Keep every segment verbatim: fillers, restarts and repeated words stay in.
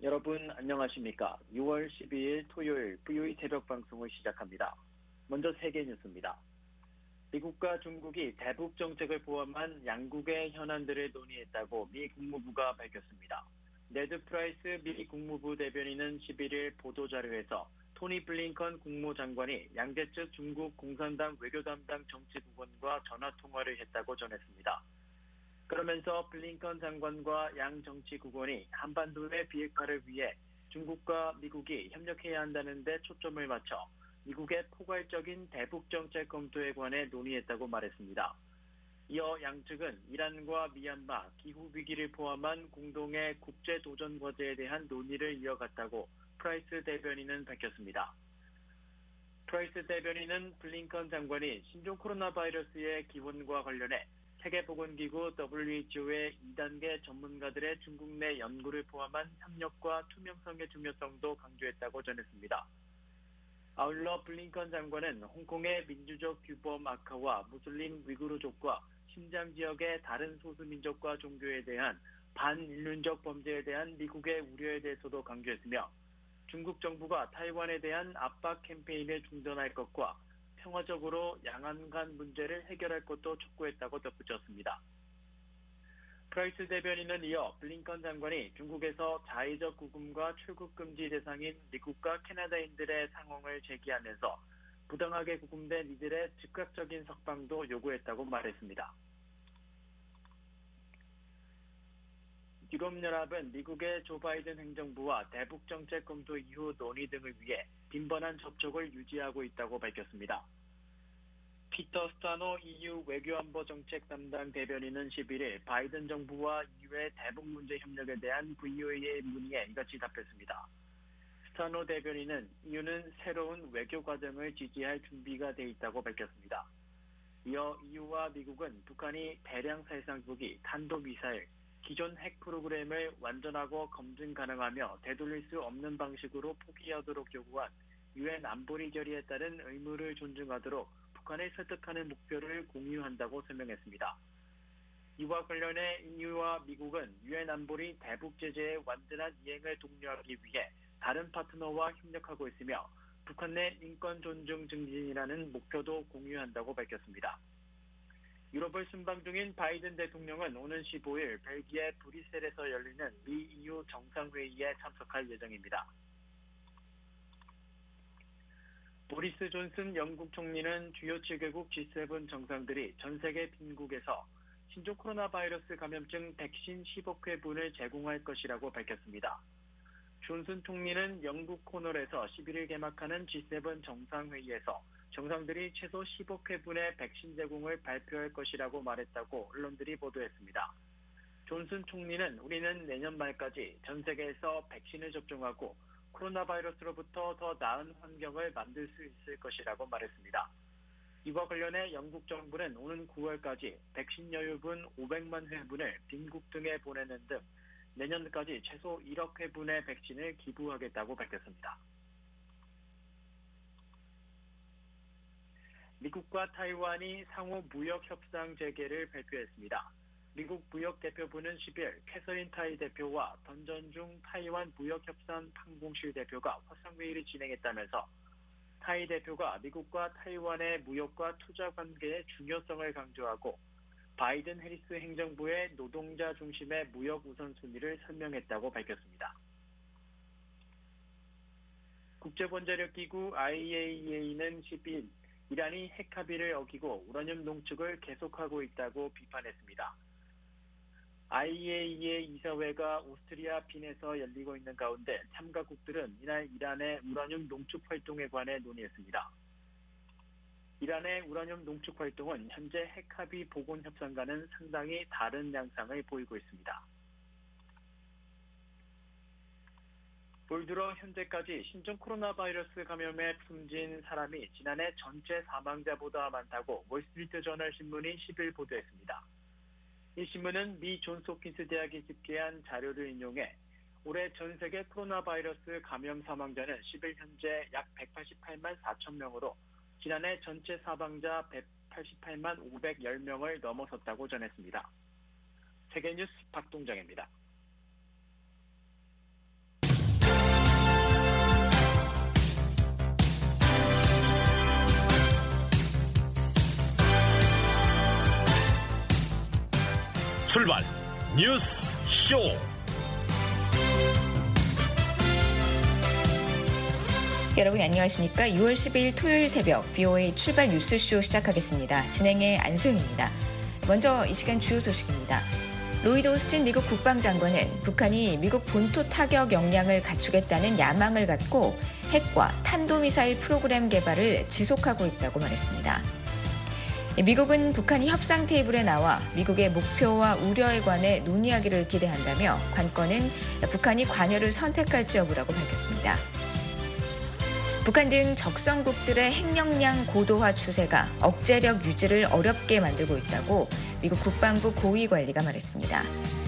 여러분 안녕하십니까? 유월 십이일 토요일 브이오이 새벽 방송을 시작합니다. 먼저 세계 뉴스입니다. 미국과 중국이 대북 정책을 포함한 양국의 현안들을 논의했다고 미 국무부가 밝혔습니다. 네드 프라이스 미 국무부 대변인은 십일일 보도자료에서 토니 블링컨 국무장관이 양제 측 중국 공산당 외교 담당 정치국원과 전화통화를 했다고 전했습니다. 그러면서 블링컨 장관과 양 정치국원이 한반도의 비핵화를 위해 중국과 미국이 협력해야 한다는 데 초점을 맞춰 미국의 포괄적인 대북 정책 검토에 관해 논의했다고 말했습니다. 이어 양측은 이란과 미얀마, 기후 위기를 포함한 공동의 국제 도전 과제에 대한 논의를 이어갔다고 프라이스 대변인은 밝혔습니다. 프라이스 대변인은 블링컨 장관이 신종 코로나 바이러스의 기원과 관련해 세계보건기구 더블유에이치오의 이 단계 전문가들의 중국 내 연구를 포함한 협력과 투명성의 중요성도 강조했다고 전했습니다. 아울러 블링컨 장관은 홍콩의 민주적 규범 악화와 무슬림 위구르족과 신장 지역의 다른 소수민족과 종교에 대한 반인륜적 범죄에 대한 미국의 우려에 대해서도 강조했으며 중국 정부가 타이완에 대한 압박 캠페인을 중단할 것과 평화적으로 양안 간 문제를 해결할 것도 촉구했다고 덧붙였습니다. 프라이스 대변인은 이어 블링컨 장관이 중국에서 자의적 구금과 출국 금지 대상인 미국과 캐나다인들의 상황을 제기하면서 부당하게 구금된 이들의 즉각적인 석방도 요구했다고 말했습니다. 유럽연합은 미국의 조 바이든 행정부와 대북 정책 검토 이후 논의 등을 위해 빈번한 접촉을 유지하고 있다고 밝혔습니다. 피터 스타노 이유 외교안보 정책 담당 대변인은 십일일 바이든 정부와 이유의 대북 문제 협력에 대한 브이오이의 문의에 이같이 답했습니다. 스타노 대변인은 이유는 새로운 외교 과정을 지지할 준비가 돼 있다고 밝혔습니다. 이어 이유와 미국은 북한이 대량 살상무기, 탄도미사일, 기존 핵 프로그램을 완전하고 검증 가능하며 되돌릴 수 없는 방식으로 포기하도록 요구한 유엔 안보리 결의에 따른 의무를 존중하도록 북한을 설득하는 목표를 공유한다고 설명했습니다. 이와 관련해 이유와 미국은 유엔 안보리 대북 제재의 완전한 이행을 독려하기 위해 다른 파트너와 협력하고 있으며 북한 내 인권 존중 증진이라는 목표도 공유한다고 밝혔습니다. 유럽을 순방 중인 바이든 대통령은 오는 십오일 벨기에 브뤼셀에서 열리는 미 이유 정상회의에 참석할 예정입니다. 보리스 존슨 영국 총리는 주요 칠 개국 지 세븐 정상들이 전 세계 빈국에서 신종 코로나 바이러스 감염증 백신 십억 회분을 제공할 것이라고 밝혔습니다. 존슨 총리는 영국 코널에서 십일일 개막하는 지 세븐 정상회의에서 정상들이 최소 십억 회분의 백신 제공을 발표할 것이라고 말했다고 언론들이 보도했습니다. 존슨 총리는 우리는 내년 말까지 전 세계에서 백신을 접종하고 코로나 바이러스로부터 더 나은 환경을 만들 수 있을 것이라고 말했습니다. 이와 관련해 영국 정부는 오는 구월까지 백신 여유분 오백만 회분을 빈국 등에 보내는 등 내년까지 최소 일억 회분의 백신을 기부하겠다고 밝혔습니다. 미국과 타이완이 상호 무역 협상 재개를 발표했습니다. 미국 무역대표부는 십일 캐서린 타이 대표와 던전중 타이완 무역협상 판공실 대표가 화상회의를 진행했다면서 타이 대표가 미국과 타이완의 무역과 투자 관계의 중요성을 강조하고 바이든 해리스 행정부의 노동자 중심의 무역 우선순위를 설명했다고 밝혔습니다. 국제원자력기구 아이에이이에이는 십일 이란이 핵 합의를 어기고 우라늄 농축을 계속하고 있다고 비판했습니다. 아이에이이에이 이사회가 오스트리아 빈에서 열리고 있는 가운데 참가국들은 이날 이란의 우라늄 농축 활동에 관해 논의했습니다. 이란의 우라늄 농축 활동은 현재 핵 합의 복원 협상과는 상당히 다른 양상을 보이고 있습니다. 올 들어 현재까지 신종 코로나 바이러스 감염에 숨진 사람이 지난해 전체 사망자보다 많다고 월스트리트 저널 신문이 십일 보도했습니다. 이 신문은 미 존스 홉킨스 대학이 집계한 자료를 인용해 올해 전 세계 코로나 바이러스 감염 사망자는 십일 현재 약 백팔십팔만 사천 명으로 지난해 전체 사망자 백팔십팔만 오백십 명을 넘어섰다고 전했습니다. 세계뉴스 박동정입니다. 출발 뉴스 쇼. 여러분 안녕하십니까? 유월 십이일 토요일 새벽 비오에이 출발 뉴스쇼 시작하겠습니다. 진행의 안소영입니다. 먼저 이 시간 주요 소식입니다. 로이드 오스틴 미국 국방장관은 북한이 미국 본토 타격 역량을 갖추겠다는 야망을 갖고 핵과 탄도미사일 프로그램 개발을 지속하고 있다고 말했습니다. 미국은 북한이 협상 테이블에 나와 미국의 목표와 우려에 관해 논의하기를 기대한다며 관건은 북한이 관여를 선택할지 여부라고 밝혔습니다. 북한 등 적성국들의 핵역량 고도화 추세가 억제력 유지를 어렵게 만들고 있다고 미국 국방부 고위관리가 말했습니다.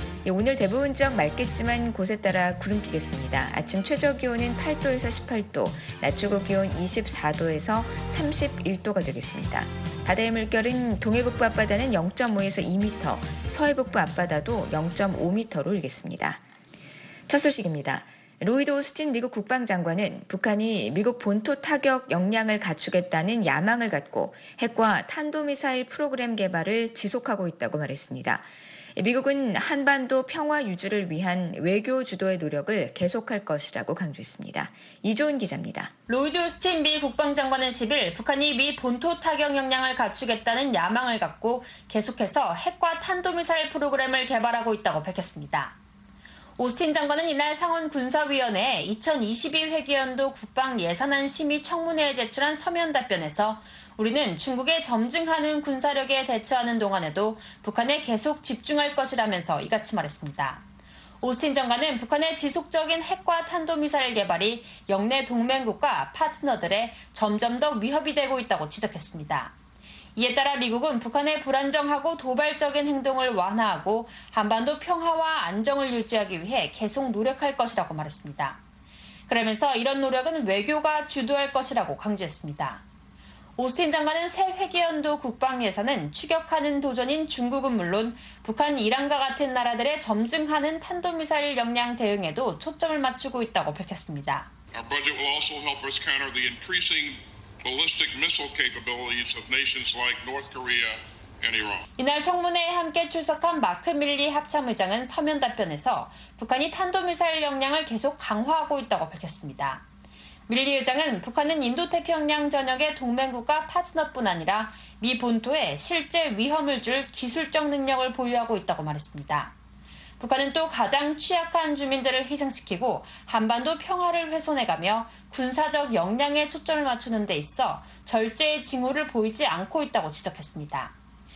오늘 대부분 지역 맑겠지만 곳에 따라 구름 끼겠습니다. 아침 최저기온은 팔도에서 십팔도, 낮 최고기온 이십사도에서 삼십일도가 되겠습니다. 바다의 물결은 동해북부 앞바다는 영점오에서 이 미터, 서해북부 앞바다도 영점오 미터로 일겠습니다. 첫 소식입니다. 로이드 오스틴 미국 국방장관은 북한이 미국 본토 타격 역량을 갖추겠다는 야망을 갖고 핵과 탄도미사일 프로그램 개발을 지속하고 있다고 말했습니다. 미국은 한반도 평화 유지를 위한 외교 주도의 노력을 계속할 것이라고 강조했습니다. 이조은 기자입니다. 로이드 오스틴 미 국방장관은 십일 북한이 미 본토 타격 역량을 갖추겠다는 야망을 갖고 계속해서 핵과 탄도미사일 프로그램을 개발하고 있다고 밝혔습니다. 오스틴 장관은 이날 상원 군사위원회에 이천이십이 회기연도 국방 예산안 심의 청문회에 제출한 서면 답변에서 우리는 중국에 점증하는 군사력에 대처하는 동안에도 북한에 계속 집중할 것이라면서 이같이 말했습니다. 오스틴 장관은 북한의 지속적인 핵과 탄도미사일 개발이 영내 동맹국과 파트너들의 점점 더 위협이 되고 있다고 지적했습니다. 이에 따라 미국은 북한의 불안정하고 도발적인 행동을 완화하고 한반도 평화와 안정을 유지하기 위해 계속 노력할 것이라고 말했습니다. 그러면서 이런 노력은 외교가 주도할 것이라고 강조했습니다. 오스틴 장관은 새 회기연도 국방 예산은 추격하는 도전인 중국은 물론 북한, 이란과 같은 나라들의 점증하는 탄도미사일 역량 대응에도 초점을 맞추고 있다고 밝혔습니다. Our budget will also help us counter the increasing ballistic missile capabilities of nations like North Korea and Iran. 이날 청문회에 함께 출석한 마크 밀리 합참의장은 서면 답변에서 북한이 탄도미사일 역량을 계속 강화하고 있다고 밝혔습니다. 밀리 의장은 북한은 인도태평양 전역의 동맹국가 파트너뿐 아니라 미 본토에 실제 위험을 줄 기술적 능력을 보유하고 있다고 말했습니다. 북한은 또 가장 취약한 주민들을 희생시키고 한반도 평화를 훼손해가며 군사적 역량에 초점을 맞추는 데 있어 절제의 징후를 보이지 않고 있다고 지적했습니다.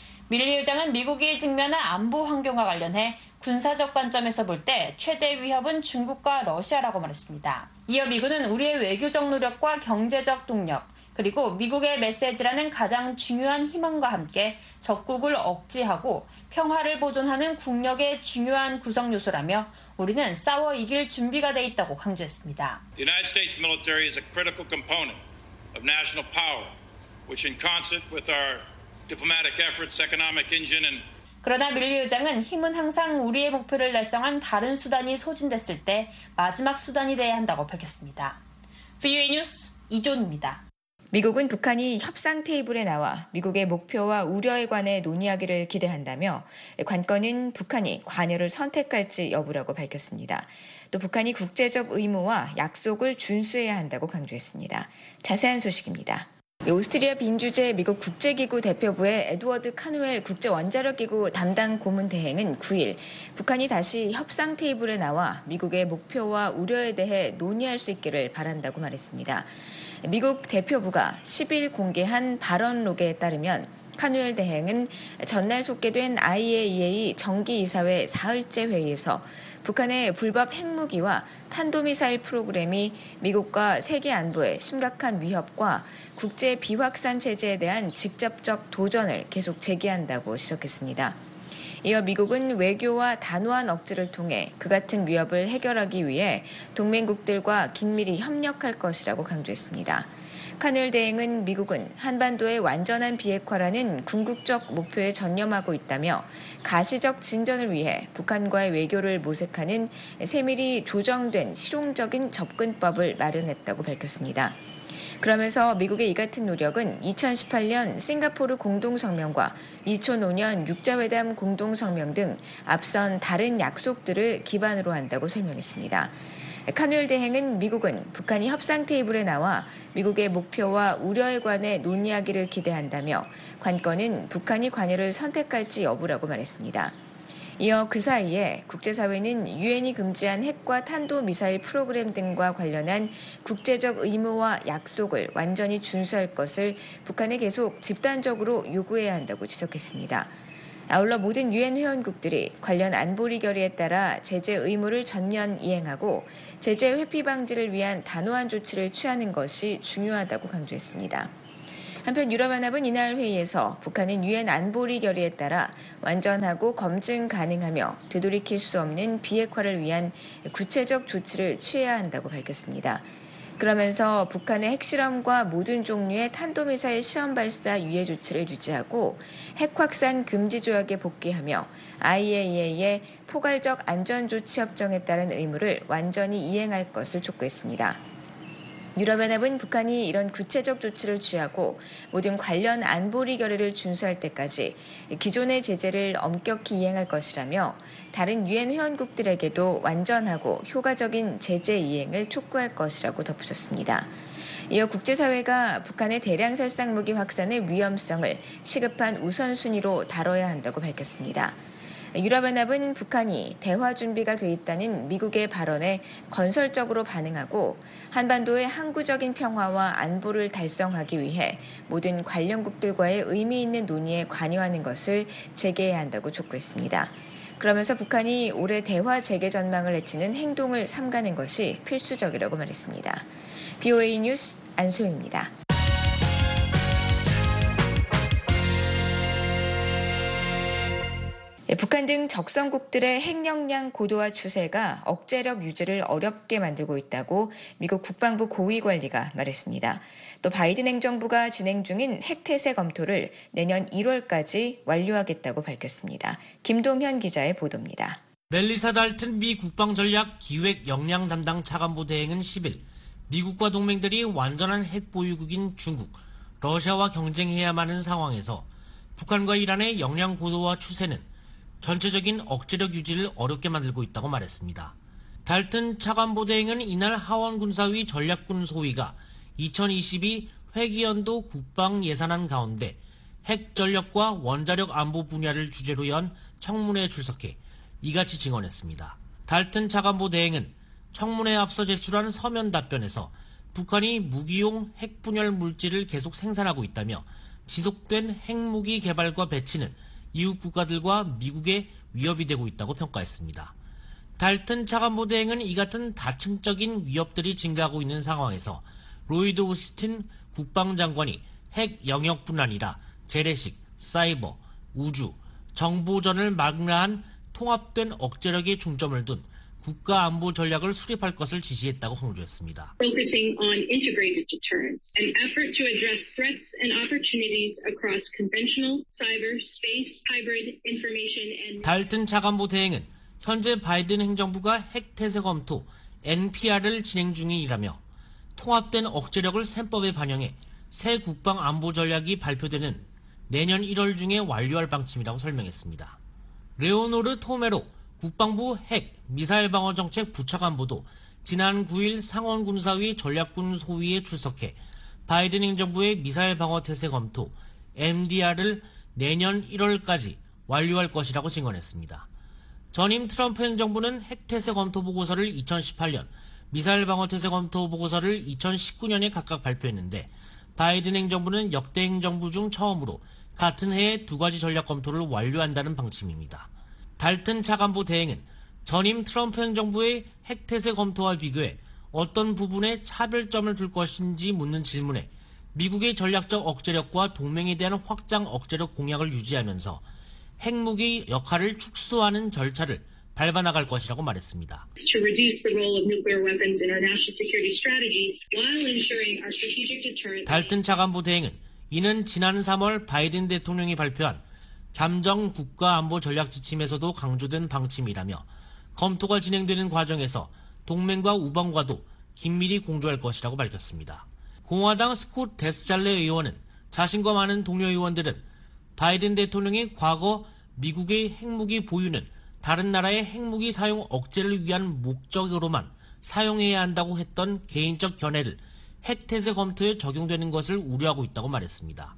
밀리 의장은 미국이 직면한 안보 환경과 관련해 군사적 관점에서 볼 때 최대 위협은 중국과 러시아라고 말했습니다. 이어 미군은 우리의 외교적 노력과 경제적 동력, 그리고 미국의 메시지라는 가장 중요한 희망과 함께 적국을 억제하고 평화를 보존하는 국력의 중요한 구성 요소라며 우리는 싸워 이길 준비가 돼 있다고 강조했습니다. The United States military is a critical component of national power, which in concert with our diplomatic efforts, economic engine and 그러나 밀리 의장은 힘은 항상 우리의 목표를 달성한 다른 수단이 소진됐을 때 마지막 수단이 돼야 한다고 밝혔습니다. 비오에이 뉴스 이존입니다. 미국은 북한이 협상 테이블에 나와 미국의 목표와 우려에 관해 논의하기를 기대한다며 관건은 북한이 관여를 선택할지 여부라고 밝혔습니다. 또 북한이 국제적 의무와 약속을 준수해야 한다고 강조했습니다. 자세한 소식입니다. 오스트리아 빈 주재 미국 국제기구 대표부의 에드워드 카누엘 국제원자력기구 담당 고문 대행은 구일 북한이 다시 협상 테이블에 나와 미국의 목표와 우려에 대해 논의할 수 있기를 바란다고 말했습니다. 미국 대표부가 십일 공개한 발언록에 따르면 카누엘 대행은 전날 속개된 아이에이이에이 정기이사회 사흘째 회의에서 북한의 불법 핵무기와 탄도미사일 프로그램이 미국과 세계 안보에 심각한 위협과 국제 비확산 체제에 대한 직접적 도전을 계속 제기한다고 지적했습니다. 이어 미국은 외교와 단호한 억지를 통해 그 같은 위협을 해결하기 위해 동맹국들과 긴밀히 협력할 것이라고 강조했습니다. 카넬 대행은 미국은 한반도의 완전한 비핵화라는 궁극적 목표에 전념하고 있다며 가시적 진전을 위해 북한과의 외교를 모색하는 세밀히 조정된 실용적인 접근법을 마련했다고 밝혔습니다. 그러면서 미국의 이 같은 노력은 이천십팔 년 싱가포르 공동성명과 이천오 년 육자회담 공동성명 등 앞선 다른 약속들을 기반으로 한다고 설명했습니다. 카누엘 대행은 미국은 북한이 협상 테이블에 나와 미국의 목표와 우려에 관해 논의하기를 기대한다며 관건은 북한이 관여를 선택할지 여부라고 말했습니다. 이어 그 사이에 국제사회는 유엔이 금지한 핵과 탄도미사일 프로그램 등과 관련한 국제적 의무와 약속을 완전히 준수할 것을 북한에 계속 집단적으로 요구해야 한다고 지적했습니다. 아울러 모든 유엔 회원국들이 관련 안보리 결의에 따라 제재 의무를 전면 이행하고 제재 회피 방지를 위한 단호한 조치를 취하는 것이 중요하다고 강조했습니다. 한편 유럽연합은 이날 회의에서 북한은 유엔 안보리 결의에 따라 완전하고 검증 가능하며 되돌이킬 수 없는 비핵화를 위한 구체적 조치를 취해야 한다고 밝혔습니다. 그러면서 북한의 핵실험과 모든 종류의 탄도미사일 시험 발사 유예 조치를 유지하고 핵 확산 금지 조약에 복귀하며 아이에이이에이의 포괄적 안전조치 협정에 따른 의무를 완전히 이행할 것을 촉구했습니다. 유럽연합은 북한이 이런 구체적 조치를 취하고 모든 관련 안보리 결의를 준수할 때까지 기존의 제재를 엄격히 이행할 것이라며 다른 유엔 회원국들에게도 완전하고 효과적인 제재 이행을 촉구할 것이라고 덧붙였습니다. 이어 국제사회가 북한의 대량 살상 무기 확산의 위험성을 시급한 우선순위로 다뤄야 한다고 밝혔습니다. 유럽연합은 북한이 대화 준비가 돼 있다는 미국의 발언에 건설적으로 반응하고 한반도의 항구적인 평화와 안보를 달성하기 위해 모든 관련국들과의 의미 있는 논의에 관여하는 것을 재개해야 한다고 촉구했습니다. 그러면서 북한이 올해 대화 재개 전망을 해치는 행동을 삼가는 것이 필수적이라고 말했습니다. 비오에이 뉴스 안소영입니다. 북한 등 적성국들의 핵 역량 고도화 추세가 억제력 유지를 어렵게 만들고 있다고 미국 국방부 고위 관리가 말했습니다. 또 바이든 행정부가 진행 중인 핵 태세 검토를 내년 일월까지 완료하겠다고 밝혔습니다. 김동현 기자의 보도입니다. 멜리사 달튼 미 국방전략 기획 역량 담당 차관보 대행은 십 일 미국과 동맹들이 완전한 핵 보유국인 중국, 러시아와 경쟁해야만 하는 상황에서 북한과 이란의 역량 고도화 추세는 전체적인 억제력 유지를 어렵게 만들고 있다고 말했습니다. 달튼 차관보 대행은 이날 하원군사위 전략군 소위가 이천이십이 회기연도 국방 예산안 가운데 핵 전력과 원자력 안보 분야를 주제로 연 청문회에 출석해 이같이 증언했습니다. 달튼 차관보 대행은 청문회에 앞서 제출한 서면 답변에서 북한이 무기용 핵분열 물질을 계속 생산하고 있다며 지속된 핵무기 개발과 배치는 이웃 국가들과 미국에 위협이 되고 있다고 평가했습니다. 달튼 차관보 대행은 이 같은 다층적인 위협들이 증가하고 있는 상황에서 로이드 오스틴 국방장관이 핵 영역뿐 아니라 재래식, 사이버, 우주, 정보전을 망라한 통합된 억제력에 중점을 둔 국가 안보 전략을 수립할 것을 지시했다고 강조했습니다. Focusing on integrated deterrence, an effort to address threats and opportunities across conventional, cyber, space, hybrid, information and 달튼 차관보 대행은 현재 바이든 행정부가 핵 태세 검토 엔피알을 진행 중이라며 통합된 억제력을 셈법에 반영해 새 국방 안보 전략이 발표되는 내년 일월 중에 완료할 방침이라고 설명했습니다. 레오노르 토메로 국방부 핵, 미사일 방어 정책 부차관보도 지난 구 일 상원군사위 전략군 소위에 출석해 바이든 행정부의 미사일 방어 태세 검토 엠디알을 내년 일월까지 완료할 것이라고 증언했습니다. 전임 트럼프 행정부는 핵 태세 검토 보고서를 이천십팔 년, 미사일 방어 태세 검토 보고서를 이천십구 년에 각각 발표했는데 바이든 행정부는 역대 행정부 중 처음으로 같은 해에 두 가지 전략 검토를 완료한다는 방침입니다. 달튼 차관보 대행은 전임 트럼프 행정부의 핵태세 검토와 비교해 어떤 부분에 차별점을 줄 것인지 묻는 질문에 미국의 전략적 억제력과 동맹에 대한 확장 억제력 공약을 유지하면서 핵무기 역할을 축소하는 절차를 밟아나갈 것이라고 말했습니다. to reduce the role of nuclear weapons in our national security strategy while ensuring our strategic deterrent. 달튼 차관보 대행은 이는 지난 삼월 바이든 대통령이 발표한 잠정 국가안보 전략 지침에서도 강조된 방침이라며 검토가 진행되는 과정에서 동맹과 우방과도 긴밀히 공조할 것이라고 밝혔습니다. 공화당 스콧 데스잘레 의원은 자신과 많은 동료 의원들은 바이든 대통령이 과거 미국의 핵무기 보유는 다른 나라의 핵무기 사용 억제를 위한 목적으로만 사용해야 한다고 했던 개인적 견해를 핵태세 검토에 적용되는 것을 우려하고 있다고 말했습니다.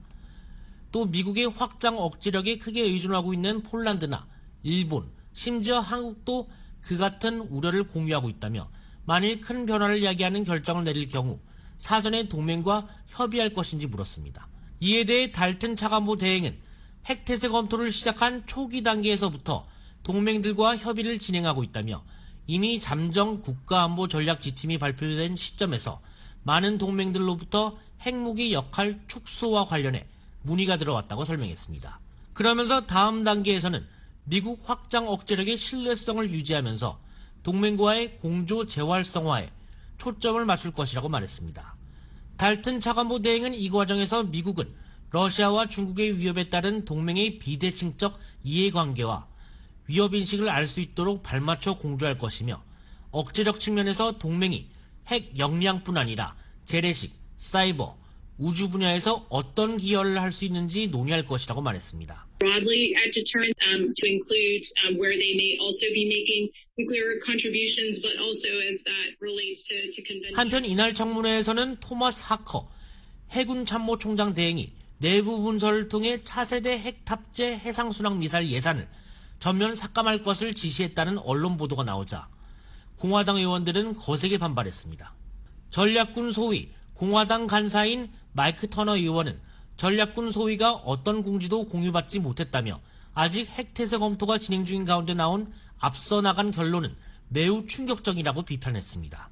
또 미국의 확장 억제력에 크게 의존하고 있는 폴란드나 일본, 심지어 한국도 그 같은 우려를 공유하고 있다며 만일 큰 변화를 야기하는 결정을 내릴 경우 사전에 동맹과 협의할 것인지 물었습니다. 이에 대해 달튼 차관보 대행은 핵태세 검토를 시작한 초기 단계에서부터 동맹들과 협의를 진행하고 있다며 이미 잠정 국가안보 전략 지침이 발표된 시점에서 많은 동맹들로부터 핵무기 역할 축소와 관련해 문의가 들어왔다고 설명했습니다. 그러면서 다음 단계에서는 미국 확장 억제력의 신뢰성을 유지하면서 동맹과의 공조 재활성화에 초점을 맞출 것이라고 말했습니다. 달튼 차관보 대행은 이 과정에서 미국은 러시아와 중국의 위협에 따른 동맹의 비대칭적 이해관계와 위협인식을 알 수 있도록 발맞춰 공조할 것이며 억제력 측면에서 동맹이 핵 역량뿐 아니라 재래식, 사이버, 우주 분야에서 어떤 기여를 할 수 있는지 논의할 것이라고 말했습니다. Broadly at deterrence um, to include um, where they may also be making nuclear contributions, but also as that relates to, to convention. 한편 이날 청문회에서는 토마스 하커 해군 참모총장 대행이 내부 문서를 통해 차세대 핵 탑재 해상순항 미사일 예산을 전면 삭감할 것을 지시했다는 언론 보도가 나오자 공화당 의원들은 거세게 반발했습니다. 전략군 소위 공화당 간사인 마이크 터너 의원은 전략군 소위가 어떤 공지도 공유받지 못했다며 아직 핵태세 검토가 진행 중인 가운데 나온 앞서 나간 결론은 매우 충격적이라고 비판했습니다.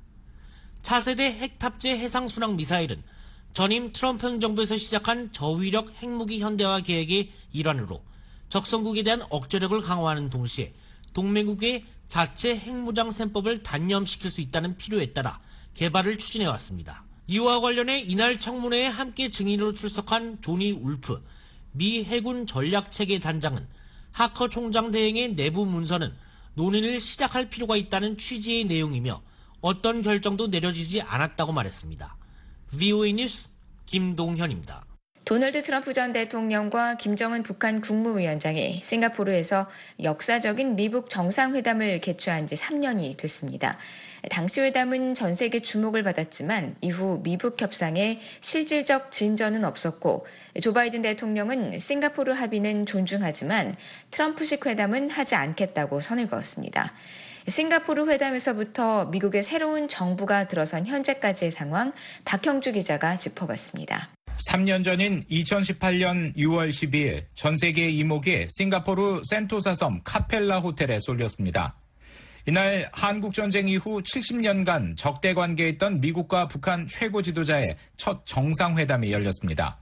차세대 핵 탑재 해상순항 미사일은 전임 트럼프 행정부에서 시작한 저위력 핵무기 현대화 계획의 일환으로 적성국에 대한 억제력을 강화하는 동시에 동맹국의 자체 핵무장 셈법을 단념시킬 수 있다는 필요에 따라 개발을 추진해왔습니다. 이와 관련해 이날 청문회에 함께 증인으로 출석한 조니 울프 미 해군 전략체계 단장은 하커 총장 대행의 내부 문서는 논의를 시작할 필요가 있다는 취지의 내용이며 어떤 결정도 내려지지 않았다고 말했습니다. 브이오에이 뉴스 김동현입니다. 도널드 트럼프 전 대통령과 김정은 북한 국무위원장이 싱가포르에서 역사적인 미북 정상회담을 개최한 지 삼 년이 됐습니다. 당시 회담은 전 세계 주목을 받았지만 이후 미북 협상에 실질적 진전은 없었고 조 바이든 대통령은 싱가포르 합의는 존중하지만 트럼프식 회담은 하지 않겠다고 선을 그었습니다. 싱가포르 회담에서부터 미국의 새로운 정부가 들어선 현재까지의 상황 박형주 기자가 짚어봤습니다. 삼 년 전인 이천십팔 년 유월 십이일 전 세계의 이목이 싱가포르 센토사 섬 카펠라 호텔에 쏠렸습니다. 이날 한국전쟁 이후 칠십 년간 적대 관계에 있던 미국과 북한 최고 지도자의 첫 정상회담이 열렸습니다.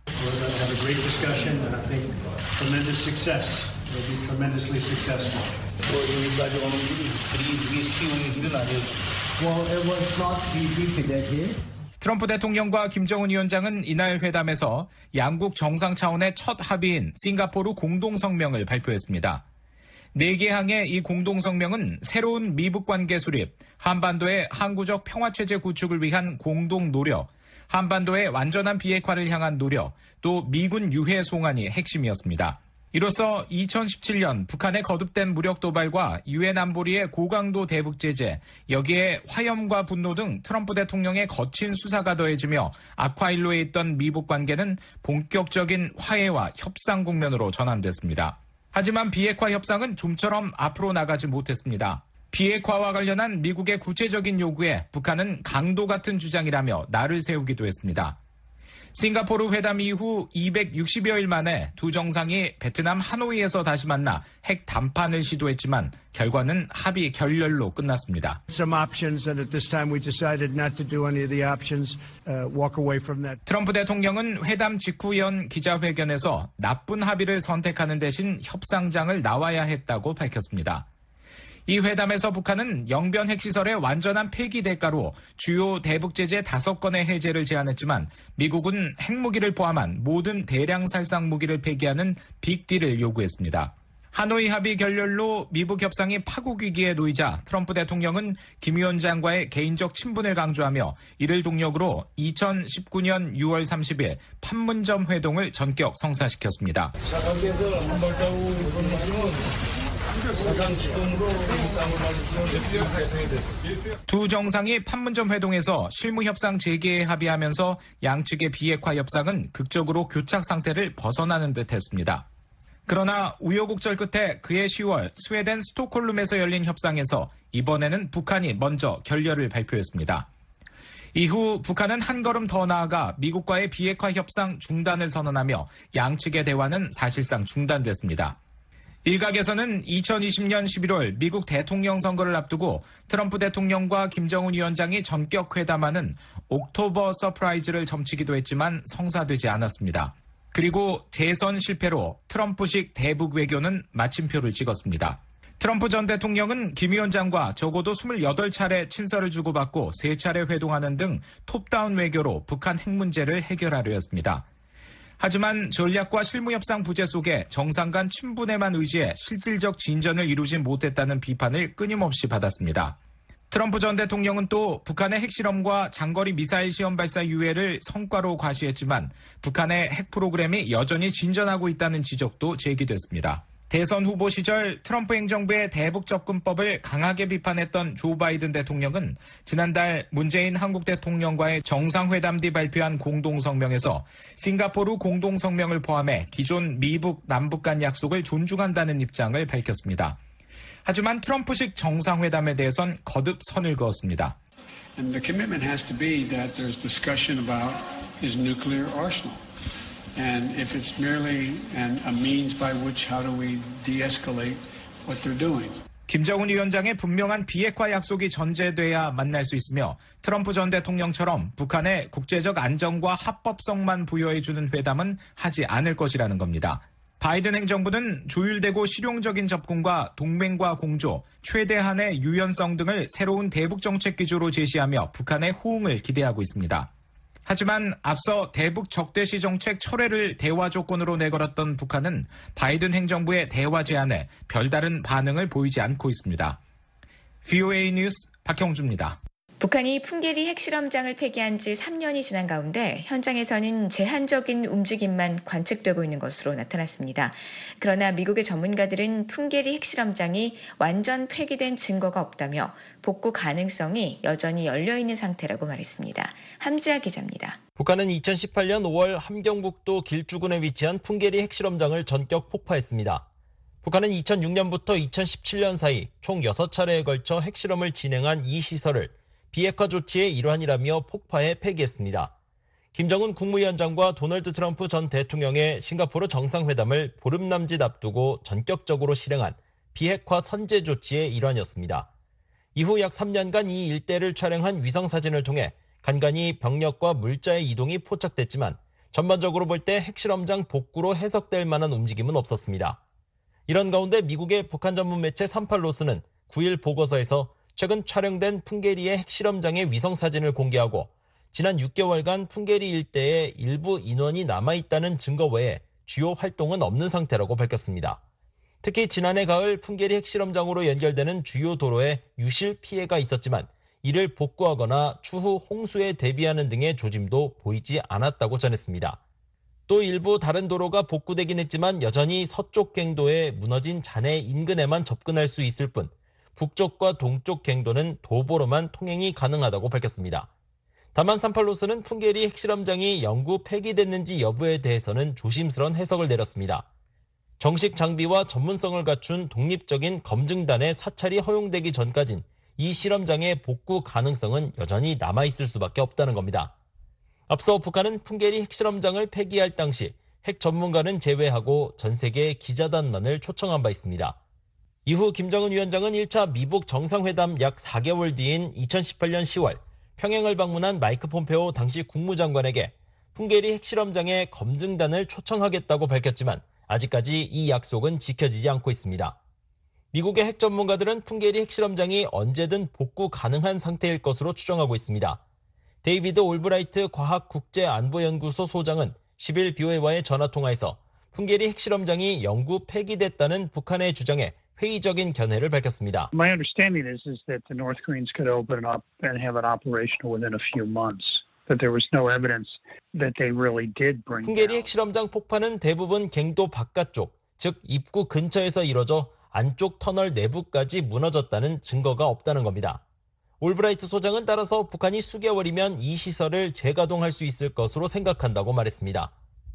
트럼프 대통령과 김정은 위원장은 이날 회담에서 양국 정상 차원의 첫 합의인 싱가포르 공동성명을 발표했습니다. 네 개 항의 이 공동성명은 새로운 미북 관계 수립, 한반도의 항구적 평화체제 구축을 위한 공동 노력, 한반도의 완전한 비핵화를 향한 노력, 또 미군 유해 송환이 핵심이었습니다. 이로써 이천십칠 년 북한의 거듭된 무력 도발과 유엔 안보리의 고강도 대북 제재, 여기에 화염과 분노 등 트럼프 대통령의 거친 수사가 더해지며 악화일로에 있던 미북 관계는 본격적인 화해와 협상 국면으로 전환됐습니다. 하지만 비핵화 협상은 좀처럼 앞으로 나가지 못했습니다. 비핵화와 관련한 미국의 구체적인 요구에 북한은 강도 같은 주장이라며 날을 세우기도 했습니다. 싱가포르 회담 이후 이백육십여일 만에 두 정상이 베트남 하노이에서 다시 만나 핵 담판을 시도했지만 결과는 합의 결렬로 끝났습니다. Some options and at this time we decided not to do any of the options. Uh, walk away from that. 트럼프 대통령은 회담 직후 연 기자회견에서 나쁜 합의를 선택하는 대신 협상장을 나와야 했다고 밝혔습니다. 이 회담에서 북한은 영변 핵시설의 완전한 폐기 대가로 주요 대북 제재 다섯 건의 해제를 제안했지만 미국은 핵무기를 포함한 모든 대량 살상 무기를 폐기하는 빅딜을 요구했습니다. 하노이 합의 결렬로 미북 협상이 파국 위기에 놓이자 트럼프 대통령은 김 위원장과의 개인적 친분을 강조하며 이를 동력으로 이천십구년 유월 삼십일 판문점 회동을 전격 성사시켰습니다. 자, 거기에서 한 발자국 보는 것은 사상 지금으로 땅을 맞으시는 두 정상이 판문점 회동에서 실무 협상 재개에 합의하면서 양측의 비핵화 협상은 극적으로 교착 상태를 벗어나는 듯했습니다. 그러나 우여곡절 끝에 그해 시월 스웨덴 스톡홀름에서 열린 협상에서 이번에는 북한이 먼저 결렬을 발표했습니다. 이후 북한은 한 걸음 더 나아가 미국과의 비핵화 협상 중단을 선언하며 양측의 대화는 사실상 중단됐습니다. 일각에서는 이천이십년 십일월 미국 대통령 선거를 앞두고 트럼프 대통령과 김정은 위원장이 전격 회담하는 옥토버 서프라이즈를 점치기도 했지만 성사되지 않았습니다. 그리고 재선 실패로 트럼프식 대북 외교는 마침표를 찍었습니다. 트럼프 전 대통령은 김 위원장과 적어도 이십팔 차례 친서를 주고받고 세 차례 회동하는 등 톱다운 외교로 북한 핵 문제를 해결하려 했습니다. 하지만 전략과 실무협상 부재 속에 정상 간 친분에만 의지해 실질적 진전을 이루지 못했다는 비판을 끊임없이 받았습니다. 트럼프 전 대통령은 또 북한의 핵실험과 장거리 미사일 시험 발사 유예를 성과로 과시했지만 북한의 핵 프로그램이 여전히 진전하고 있다는 지적도 제기됐습니다. 대선 후보 시절 트럼프 행정부의 대북 접근법을 강하게 비판했던 조 바이든 대통령은 지난달 문재인 한국 대통령과의 정상회담 뒤 발표한 공동성명에서 싱가포르 공동성명을 포함해 기존 미북 남북 간 약속을 존중한다는 입장을 밝혔습니다. 하지만 트럼프식 정상회담에 대해선 거듭 선을 그었습니다. And the commitment has to be that there's discussion about his nuclear arsenal. And if it's merely an, a means by which how do we de-escalate what they're doing. 김정은 위원장의 분명한 비핵화 약속이 전제돼야 만날 수 있으며 트럼프 전 대통령처럼 북한의 국제적 안정과 합법성만 부여해주는 회담은 하지 않을 것이라는 겁니다. 바이든 행정부는 조율되고 실용적인 접근과 동맹과 공조, 최대한의 유연성 등을 새로운 대북 정책 기조로 제시하며 북한의 호응을 기대하고 있습니다. 하지만 앞서 대북 적대시 정책 철회를 대화 조건으로 내걸었던 북한은 바이든 행정부의 대화 제안에 별다른 반응을 보이지 않고 있습니다. 브이오에이 뉴스 박형주입니다. 북한이 풍계리 핵실험장을 폐기한 지 삼 년이 지난 가운데 현장에서는 제한적인 움직임만 관측되고 있는 것으로 나타났습니다. 그러나 미국의 전문가들은 풍계리 핵실험장이 완전 폐기된 증거가 없다며 복구 가능성이 여전히 열려있는 상태라고 말했습니다. 함지아 기자입니다. 북한은 이천십팔년 오월 함경북도 길주군에 위치한 풍계리 핵실험장을 전격 폭파했습니다. 북한은 이천육년부터 이천십칠년 사이 총 여섯 차례에 걸쳐 핵실험을 진행한 이 시설을 비핵화 조치의 일환이라며 폭파해 폐기했습니다. 김정은 국무위원장과 도널드 트럼프 전 대통령의 싱가포르 정상회담을 보름 남짓 앞두고 전격적으로 실행한 비핵화 선제 조치의 일환이었습니다. 이후 약 삼 년간 이 일대를 촬영한 위성사진을 통해 간간히 병력과 물자의 이동이 포착됐지만 전반적으로 볼 때 핵실험장 복구로 해석될 만한 움직임은 없었습니다. 이런 가운데 미국의 북한 전문 매체 삼팔로스는 구일 보고서에서 최근 촬영된 풍계리의 핵실험장의 위성사진을 공개하고 지난 육 개월간 풍계리 일대에 일부 인원이 남아있다는 증거 외에 주요 활동은 없는 상태라고 밝혔습니다. 특히 지난해 가을 풍계리 핵실험장으로 연결되는 주요 도로에 유실 피해가 있었지만 이를 복구하거나 추후 홍수에 대비하는 등의 조짐도 보이지 않았다고 전했습니다. 또 일부 다른 도로가 복구되긴 했지만 여전히 서쪽 갱도에 무너진 잔해 인근에만 접근할 수 있을 뿐 북쪽과 동쪽 갱도는 도보로만 통행이 가능하다고 밝혔습니다. 다만 삼팔로스는 풍계리 핵실험장이 영구 폐기됐는지 여부에 대해서는 조심스러운 해석을 내렸습니다. 정식 장비와 전문성을 갖춘 독립적인 검증단의 사찰이 허용되기 전까진 이 실험장의 복구 가능성은 여전히 남아있을 수밖에 없다는 겁니다. 앞서 북한은 풍계리 핵실험장을 폐기할 당시 핵 전문가는 제외하고 전 세계 기자단만을 초청한 바 있습니다. 이후 김정은 위원장은 일 차 미북 정상회담 약 사 개월 뒤인 이천십팔년 시월 평양을 방문한 마이크 폼페오 당시 국무장관에게 풍계리 핵실험장의 검증단을 초청하겠다고 밝혔지만 아직까지 이 약속은 지켜지지 않고 있습니다. 미국의 핵 전문가들은 풍계리 핵실험장이 언제든 복구 가능한 상태일 것으로 추정하고 있습니다. 데이비드 올브라이트 과학국제안보연구소 소장은 십일 브이오에이와의 전화통화에서 풍계리 핵실험장이 영구 폐기됐다는 북한의 주장에 회의적인 견해를 밝혔습니다. My understanding is, is that the North Koreans could open it up and have it operational within a few months. That there was no evidence that they really did bring 풍계리 down. 핵실험장 폭파는 대부분 갱도 바깥쪽, 즉 입구 근처에서 이뤄져 안쪽 터널 내부까지 무너졌다는 증거가 없다는 겁니다. 올브라이트 소장은 따라서 북한이 수개월이면 이 시설을 재가동할 수 있을 것으로 생각한다고 말했습니다.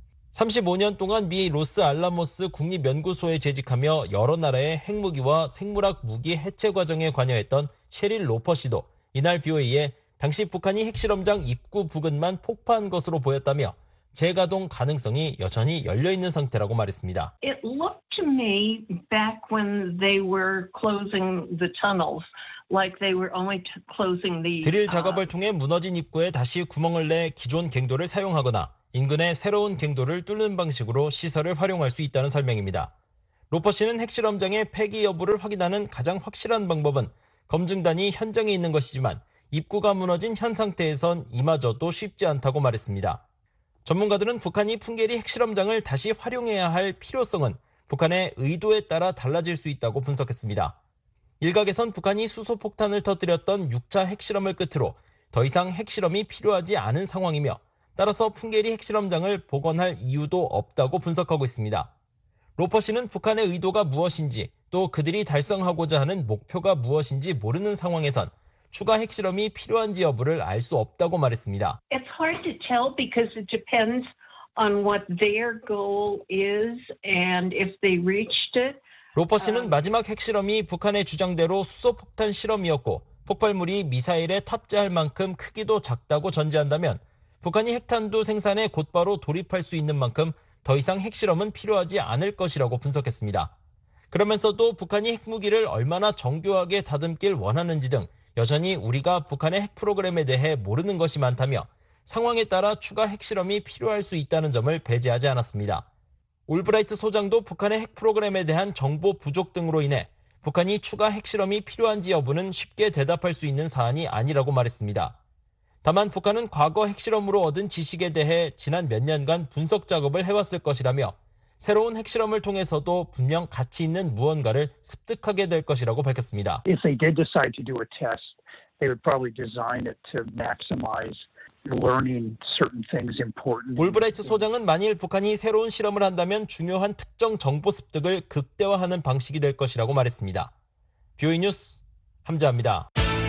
삼십오 년 동안 미 로스알라모스 국립연구소에 재직하며 여러 나라의 핵무기와 생물학 무기 해체 과정에 관여했던 셰릴 로퍼 씨도 이날 비오에이에 당시 북한이 핵실험장 입구 부근만 폭파한 것으로 보였다며 재가동 가능성이 여전히 열려있는 상태라고 말했습니다. It looked to me back when they were closing the tunnels like they were only closing the 드릴 작업을 통해 무너진 입구에 다시 구멍을 내 기존 갱도를 사용하거나 인근의 새로운 갱도를 뚫는 방식으로 시설을 활용할 수 있다는 설명입니다. 로퍼 씨는 핵실험장의 폐기 여부를 확인하는 가장 확실한 방법은 검증단이 현장에 있는 것이지만 입구가 무너진 현 상태에선 이마저도 쉽지 않다고 말했습니다. 전문가들은 북한이 풍계리 핵실험장을 다시 활용해야 할 필요성은 북한의 의도에 따라 달라질 수 있다고 분석했습니다. 일각에선 북한이 수소폭탄을 터뜨렸던 육 차 핵실험을 끝으로 더 이상 핵실험이 필요하지 않은 상황이며 따라서 풍계리 핵실험장을 복원할 이유도 없다고 분석하고 있습니다. 로퍼 씨는 북한의 의도가 무엇인지 또 그들이 달성하고자 하는 목표가 무엇인지 모르는 상황에선 추가 핵실험이 필요한지 여부를 알 수 없다고 말했습니다. It's hard to tell because it depends on what their goal is and if they reached it. 로퍼 씨는 마지막 핵실험이 북한의 주장대로 수소폭탄 실험이었고 폭발물이 미사일에 탑재할 만큼 크기도 작다고 전제한다면 북한이 핵탄두 생산에 곧바로 돌입할 수 있는 만큼 더 이상 핵실험은 필요하지 않을 것이라고 분석했습니다. 그러면서도 북한이 핵무기를 얼마나 정교하게 다듬길 원하는지 등 여전히 우리가 북한의 핵 프로그램에 대해 모르는 것이 많다며 상황에 따라 추가 핵실험이 필요할 수 있다는 점을 배제하지 않았습니다. 올브라이트 소장도 북한의 핵 프로그램에 대한 정보 부족 등으로 인해 북한이 추가 핵실험이 필요한지 여부는 쉽게 대답할 수 있는 사안이 아니라고 말했습니다. 다만 북한은 과거 핵실험으로 얻은 지식에 대해 지난 몇 년간 분석 작업을 해왔을 것이라며 새로운 핵실험을 통해서도 분명 가치 있는 무언가를 습득하게 될 것이라고 밝혔습니다. If they did decide to do a test, they would probably design it to maximize learning certain things important. 올브라이트 소장은 만일 북한이 새로운 실험을 한다면 중요한 특정 정보 습득을 극대화하는 방식이 될 것이라고 말했습니다. 비오이 뉴스 함자합니다.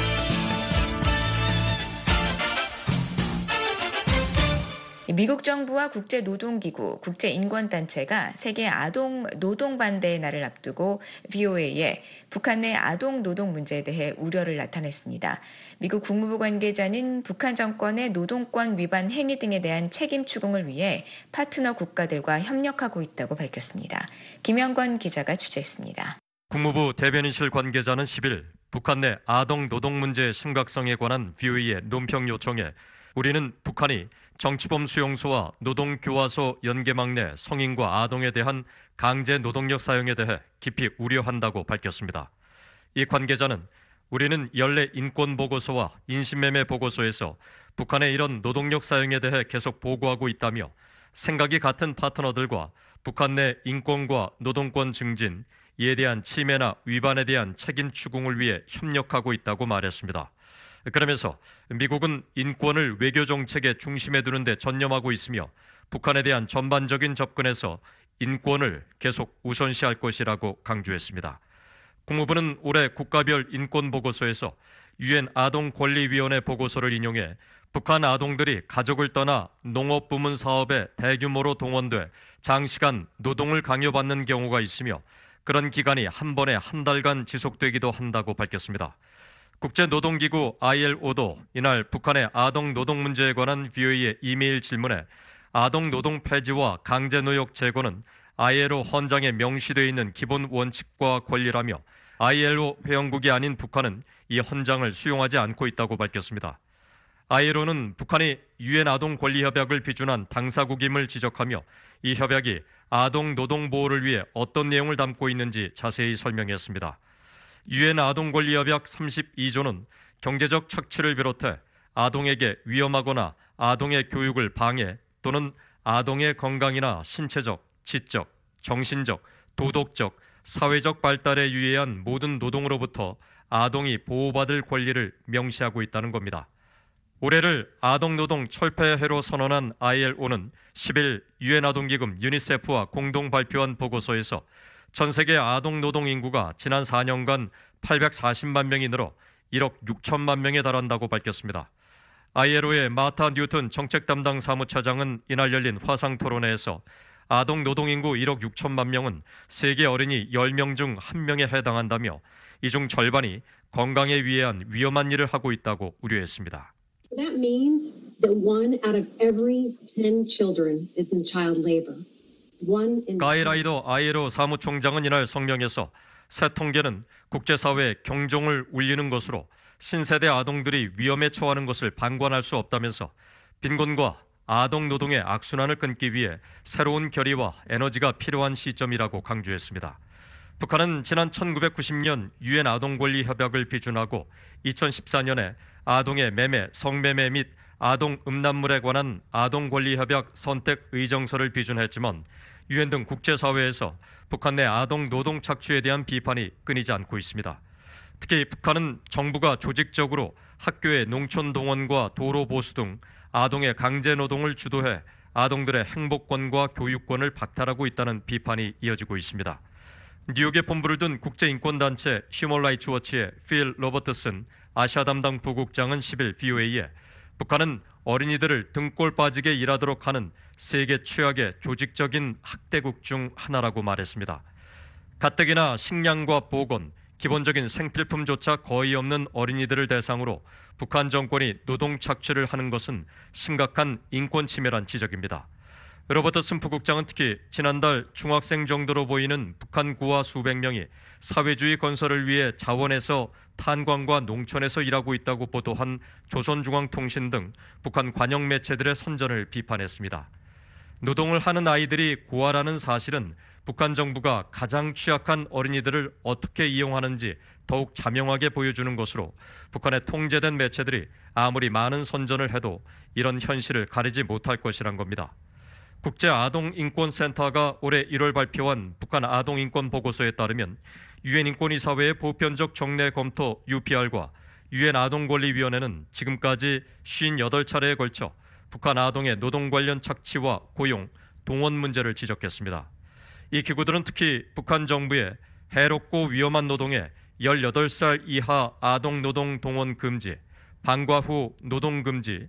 미국 정부와 국제노동기구, 국제인권단체가 세계 아동 노동 반대의 날을 앞두고 비오에이에 북한 내 아동 노동 문제에 대해 우려를 나타냈습니다. 미국 국무부 관계자는 북한 정권의 노동권 위반 행위 등에 대한 책임 추궁을 위해 파트너 국가들과 협력하고 있다고 밝혔습니다. 김영권 기자가 취재했습니다. 국무부 대변인실 관계자는 십 일 북한 내 아동 노동 문제의 심각성에 관한 비오에이의 논평 요청에 우리는 북한이 정치범 수용소와 노동교화소 연계망 내 성인과 아동에 대한 강제 노동력 사용에 대해 깊이 우려한다고 밝혔습니다. 이 관계자는 우리는 연례 인권보고서와 인신매매 보고서에서 북한의 이런 노동력 사용에 대해 계속 보고하고 있다며 생각이 같은 파트너들과 북한 내 인권과 노동권 증진, 이에 대한 침해나 위반에 대한 책임 추궁을 위해 협력하고 있다고 말했습니다. 그러면서 미국은 인권을 외교 정책의 중심에 두는 데 전념하고 있으며 북한에 대한 전반적인 접근에서 인권을 계속 우선시할 것이라고 강조했습니다. 국무부는 올해 국가별 인권 보고서에서 유엔 아동권리위원회 보고서를 인용해 북한 아동들이 가족을 떠나 농업 부문 사업에 대규모로 동원돼 장시간 노동을 강요받는 경우가 있으며 그런 기간이 한 번에 한 달간 지속되기도 한다고 밝혔습니다. 국제노동기구 아이엘오도 이날 북한의 아동 노동 문제에 관한 비오에이의 이메일 질문에 아동 노동 폐지와 강제노역 제거는 아이엘오 헌장에 명시되어 있는 기본 원칙과 권리라며 아이엘오 회원국이 아닌 북한은 이 헌장을 수용하지 않고 있다고 밝혔습니다. 아이엘오는 북한이 유엔 아동권리협약을 비준한 당사국임을 지적하며 이 협약이 아동 노동 보호를 위해 어떤 내용을 담고 있는지 자세히 설명했습니다. 유엔 아동권리협약 삼십이 조는 경제적 착취를 비롯해 아동에게 위험하거나 아동의 교육을 방해 또는 아동의 건강이나 신체적 지적, 정신적, 도덕적, 사회적 발달에 유의한 모든 노동으로부터 아동이 보호받을 권리를 명시하고 있다는 겁니다. 올해를 아동노동 철폐해로 선언한 아이엘오는 십일 유엔 아동기금 유니세프와 공동 발표한 보고서에서 전 세계 아동노동 인구가 지난 사 년간 팔백사십만 명이 늘어 일억 육천만 명에 달한다고 밝혔습니다. 아이엘오의 마타 뉴튼 정책 담당 사무처장은 이날 열린 화상 토론회에서 아동 노동 인구 일억 육천만 명은 세계 어린이 열 명 중 한 명에 해당한다며 이 중 절반이 건강에 위해한 위험한 일을 하고 있다고 우려했습니다. That means that one out of every ten children is in child labor. One in 가이 라이더 아이엘오 사무총장은 이날 성명에서 새 통계는 국제사회의 경종을 울리는 것으로 신세대 아동들이 위험에 처하는 것을 방관할 수 없다면서 빈곤과 아동 노동의 악순환을 끊기 위해 새로운 결의와 에너지가 필요한 시점이라고 강조했습니다. 북한은 지난 천구백구십 년 유엔 아동권리 협약을 비준하고 이천십사 년에 아동의 매매, 성매매 및 아동 음란물에 관한 아동권리 협약 선택 의정서를 비준했지만 유엔 등 국제사회에서 북한 내 아동 노동 착취에 대한 비판이 끊이지 않고 있습니다. 특히 북한은 정부가 조직적으로 학교의 농촌 동원과 도로 보수 등 아동의 강제 노동을 주도해 아동들의 행복권과 교육권을 박탈하고 있다는 비판이 이어지고 있습니다. 뉴욕에 본부를 둔 국제인권단체 휴먼 라이츠 워치의 필 로버트슨 아시아 담당 부국장은 십일 브이오에이에 북한은 어린이들을 등골 빠지게 일하도록 하는 세계 최악의 조직적인 학대국 중 하나라고 말했습니다. 가뜩이나 식량과 보건, 기본적인 생필품조차 거의 없는 어린이들을 대상으로 북한 정권이 노동 착취를 하는 것은 심각한 인권 침해란 지적입니다. 로버트슨 부국장은 특히 지난달 중학생 정도로 보이는 북한 고아 수백 명이 사회주의 건설을 위해 자원에서 탄광과 농촌에서 일하고 있다고 보도한 조선중앙통신 등 북한 관영 매체들의 선전을 비판했습니다. 노동을 하는 아이들이 고아라는 사실은 북한 정부가 가장 취약한 어린이들을 어떻게 이용하는지 더욱 자명하게 보여주는 것으로 북한의 통제된 매체들이 아무리 많은 선전을 해도 이런 현실을 가리지 못할 것이란 겁니다. 국제아동인권센터가 올해 일월 발표한 북한 아동인권 보고서에 따르면 유엔 인권이사회의 보편적 정례 검토 유피알과 유엔 아동권리위원회는 지금까지 오십팔 차례에 걸쳐 북한 아동의 노동 관련 착취와 고용, 동원 문제를 지적했습니다. 이 기구들은 특히 북한 정부의 해롭고 위험한 노동에 열여덟 살 이하 아동 노동 동원 금지, 방과 후 노동 금지,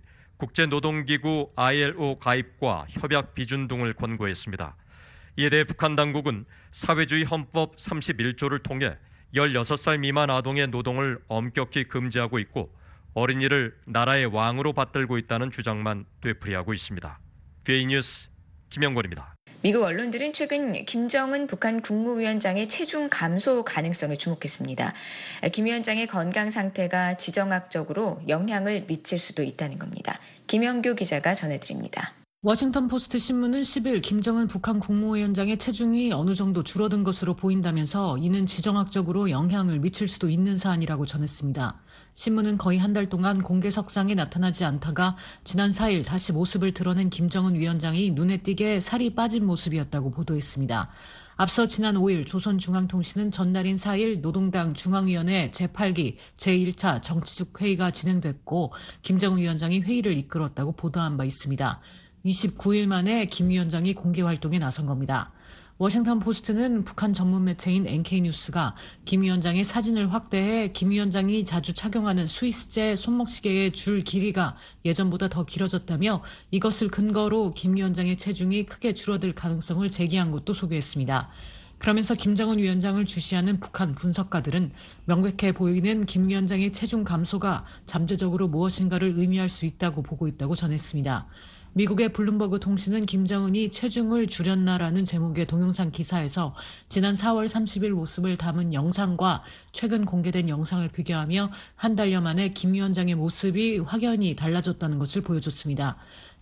국제노동기구 아이엘오 가입과 협약 비준 등을 권고했습니다. 이에 대해 북한 당국은 사회주의 헌법 삼십일 조를 통해 열여섯 살 미만 아동의 노동을 엄격히 금지하고 있고 어린이를 나라의 왕으로 받들고 있다는 주장만 되풀이하고 있습니다. 브이에이 뉴스 김영권입니다. 미국 언론들은 최근 김정은 북한 국무위원장의 체중 감소 가능성에 주목했습니다. 김 위원장의 건강 상태가 지정학적으로 영향을 미칠 수도 있다는 겁니다. 김영규 기자가 전해드립니다. 워싱턴 포스트 신문은 십일 김정은 북한 국무위원장의 체중이 어느 정도 줄어든 것으로 보인다면서 이는 지정학적으로 영향을 미칠 수도 있는 사안이라고 전했습니다. 신문은 거의 한 달 동안 공개석상에 나타나지 않다가 지난 사 일 다시 모습을 드러낸 김정은 위원장이 눈에 띄게 살이 빠진 모습이었다고 보도했습니다. 앞서 지난 오 일 조선중앙통신은 전날인 사 일 노동당 중앙위원회 제팔 기 제일 차 정치적 회의가 진행됐고 김정은 위원장이 회의를 이끌었다고 보도한 바 있습니다. 이십구 일 만에 김 위원장이 공개 활동에 나선 겁니다. 워싱턴 포스트는 북한 전문 매체인 엔케이뉴스가 김 위원장의 사진을 확대해 김 위원장이 자주 착용하는 스위스제 손목시계의 줄 길이가 예전보다 더 길어졌다며 이것을 근거로 김 위원장의 체중이 크게 줄어들 가능성을 제기한 것도 소개했습니다. 그러면서 김정은 위원장을 주시하는 북한 분석가들은 명백해 보이는 김 위원장의 체중 감소가 잠재적으로 무엇인가를 의미할 수 있다고 보고 있다고 전했습니다. 미국의 블룸버그 통신은 김정은이 체중을 줄였나라는 제목의 동영상 기사에서 지난 사월 삼십일 모습을 담은 영상과 최근 공개된 영상을 비교하며 한 달여 만에 김 위원장의 모습이 확연히 달라졌다는 것을 보여줬습니다.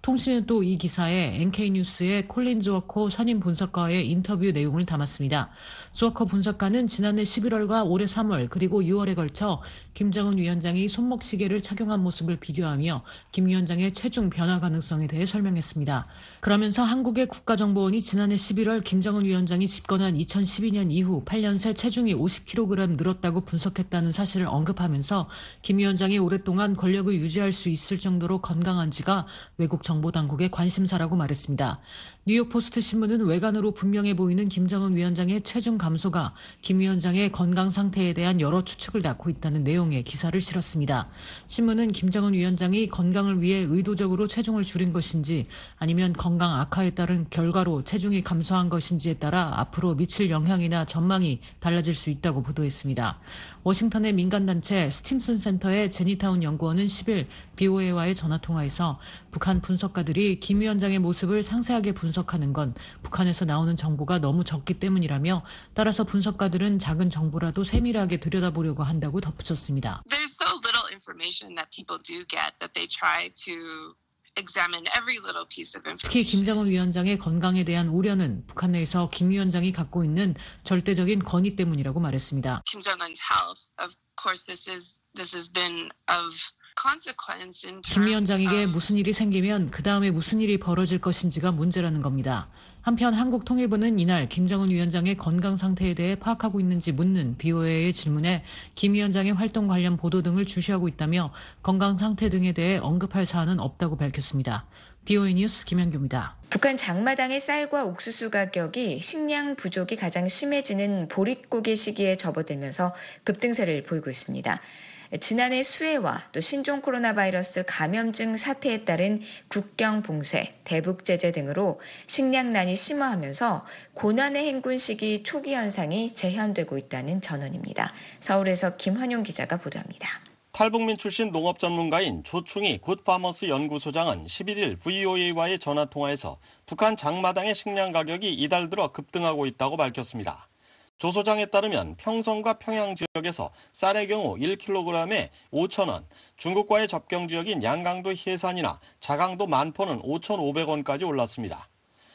통신은 또 이 기사에 엔케이뉴스의 콜린 주어커 선임 분석가의 인터뷰 내용을 담았습니다. 주어커 분석가는 지난해 십일월과 올해 삼월 그리고 유월에 걸쳐 김정은 위원장이 손목시계를 착용한 모습을 비교하며 김 위원장의 체중 변화 가능성에 대해 설명했습니다. 그러면서 한국의 국가정보원이 지난해 십일월 김정은 위원장이 집권한 이천십이 년 이후 팔 년 새 체중이 오십 킬로그램 늘었다고 분석했다는 사실을 언급하면서 김 위원장이 오랫동안 권력을 유지할 수 있을 정도로 건강한지가 외국 정보당국의 관심사라고 말했습니다. 뉴욕포스트 신문은 외관으로 분명해 보이는 김정은 위원장의 체중 감소가 김 위원장의 건강 상태에 대한 여러 추측을 낳고 있다는 내용의 기사를 실었습니다. 신문은 김정은 위원장이 건강을 위해 의도적으로 체중을 줄인 것인지 아니면 건강 악화에 따른 결과로 체중이 감소한 것인지에 따라 앞으로 미칠 영향이나 전망이 달라질 수 있다고 보도했습니다. 워싱턴의 민간단체 스팀슨 센터의 제니타운 연구원은 십일 비오에이와의 전화통화에서 북한 분석가들이 김 위원장의 모습을 상세하게 분석하는 건 북한에서 나오는 정보가 너무 적기 때문이라며 따라서 분석가들은 작은 정보라도 세밀하게 들여다보려고 한다고 덧붙였습니다. There's so little information that people do get that they try to examine every little piece of information. 특히 김정은 위원장의 건강에 대한 우려는 북한 내에서 김 위원장이 갖고 있는 절대적인 권위 때문이라고 말했습니다. Kim Jong-un's health, of course, this is this has been of consequence in terms 김 위원장에게 of 무슨 일이 생기면 그 다음에 무슨 일이 벌어질 것인지가 문제라는 겁니다. 한편 한국통일부는 이날 김정은 위원장의 건강 상태에 대해 파악하고 있는지 묻는 비오에이의 질문에 김 위원장의 활동 관련 보도 등을 주시하고 있다며 건강 상태 등에 대해 언급할 사안은 없다고 밝혔습니다. 비오에이 뉴스 김현규입니다. 북한 장마당의 쌀과 옥수수 가격이 식량 부족이 가장 심해지는 보릿고개 시기에 접어들면서 급등세를 보이고 있습니다. 지난해 수해와 또 신종 코로나 바이러스 감염증 사태에 따른 국경 봉쇄, 대북 제재 등으로 식량난이 심화하면서 고난의 행군 시기 초기 현상이 재현되고 있다는 전언입니다. 서울에서 김환용 기자가 보도합니다. 탈북민 출신 농업 전문가인 조충희 굿파머스 연구소장은 십일 일 브이오에이와의 전화통화에서 북한 장마당의 식량 가격이 이달 들어 급등하고 있다고 밝혔습니다. 조 소장에 따르면 평성과 평양 지역에서 쌀의 경우 일 킬로그램에 오천 원, 중국과의 접경 지역인 양강도 해산이나 자강도 만포는 오천오백 원까지 올랐습니다.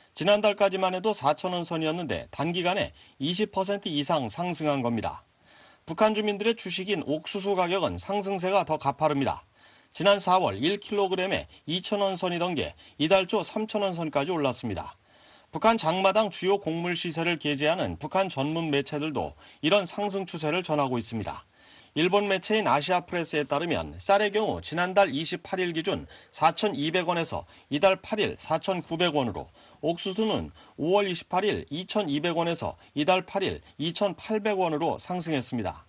지난달까지만 해도 사천 원 선이었는데 단기간에 이십 퍼센트 이상 상승한 겁니다. 북한 주민들의 주식인 옥수수 가격은 상승세가 더 가파릅니다. 지난 사월 일 킬로그램에 이천 원 선이던 게 이달 초 삼천 원 선까지 올랐습니다. 북한 장마당 주요 곡물 시세를 게재하는 북한 전문 매체들도 이런 상승 추세를 전하고 있습니다. 일본 매체인 아시아프레스에 따르면 쌀의 경우 지난달 이십팔 일 기준 사천이백 원에서 이달 팔 일 사천구백 원으로, 옥수수는 오월 이십팔 일 이천이백 원에서 이달 팔 일 이천팔백 원으로 상승했습니다.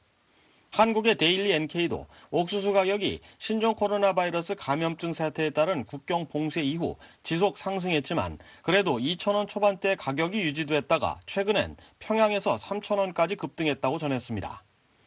한국의 데일리 엔케이도 옥수수 가격이 신종 코로나 바이러스 감염증 사태에 따른 국경 봉쇄 이후 지속 상승했지만 그래도 이천 원 초반대 가격이 유지됐다가 최근엔 평양에서 삼천 원까지 급등했다고 전했습니다.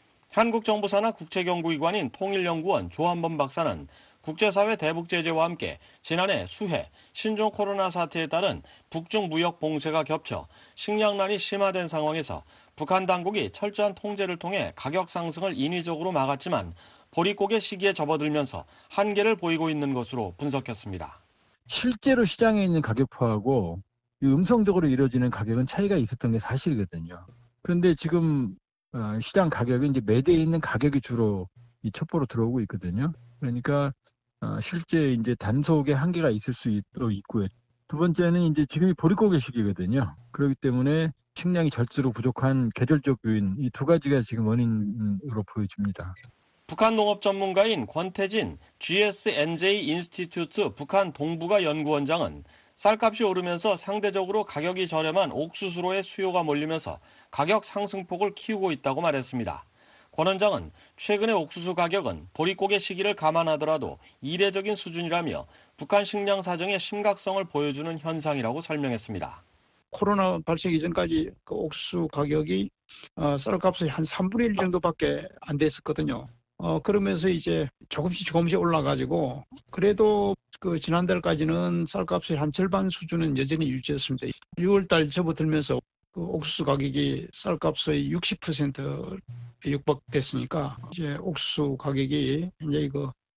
한국정부사나 국제연구기관인 통일연구원 조한범 박사는 국제사회 대북 제재와 함께 지난해 수해, 신종 코로나 사태에 따른 북중 무역 봉쇄가 겹쳐 식량난이 심화된 상황에서 북한 당국이 철저한 통제를 통해 가격 상승을 인위적으로 막았지만 보릿고개 시기에 접어들면서 한계를 보이고 있는 것으로 분석했습니다. 실제로 시장에 있는 가격표하고 음성적으로 이루어지는 가격은 차이가 있었던 게 사실이거든요. 그런데 지금 시장 가격이 이제 매대에 있는 가격이 주로 이 첩보로 들어오고 있거든요. 그러니까 실제 이제 단속의 한계가 있을 수도 있고요. 두 번째는 이제 지금이 보릿고개 시기거든요. 그렇기 때문에 식량이 절수로 부족한 계절적 요인, 이 두 가지가 지금 원인으로 보여집니다. 북한 농업 전문가인 권태진 지에스엔제이 인스티튜트 북한 동북아 연구원장은 쌀값이 오르면서 상대적으로 가격이 저렴한 옥수수로의 수요가 몰리면서 가격 상승폭을 키우고 있다고 말했습니다. 권 원장은 최근의 옥수수 가격은 보릿고개 시기를 감안하더라도 이례적인 수준이라며 북한 식량 사정의 심각성을 보여주는 현상이라고 설명했습니다. 코로나 발생 이전까지 그 옥수수 가격이 어, 쌀값이 한 삼분의 일 정도밖에 안 됐었거든요. 어, 그러면서 이제 조금씩 조금씩 올라가지고 그래도 그 지난달까지는 쌀값이 한 절반 수준은 여전히 유지했습니다. 유월달 접어들면서 그 옥수수 가격이 쌀값의 육십 퍼센트 육박됐으니까 이제 옥수수 가격이 이제 이거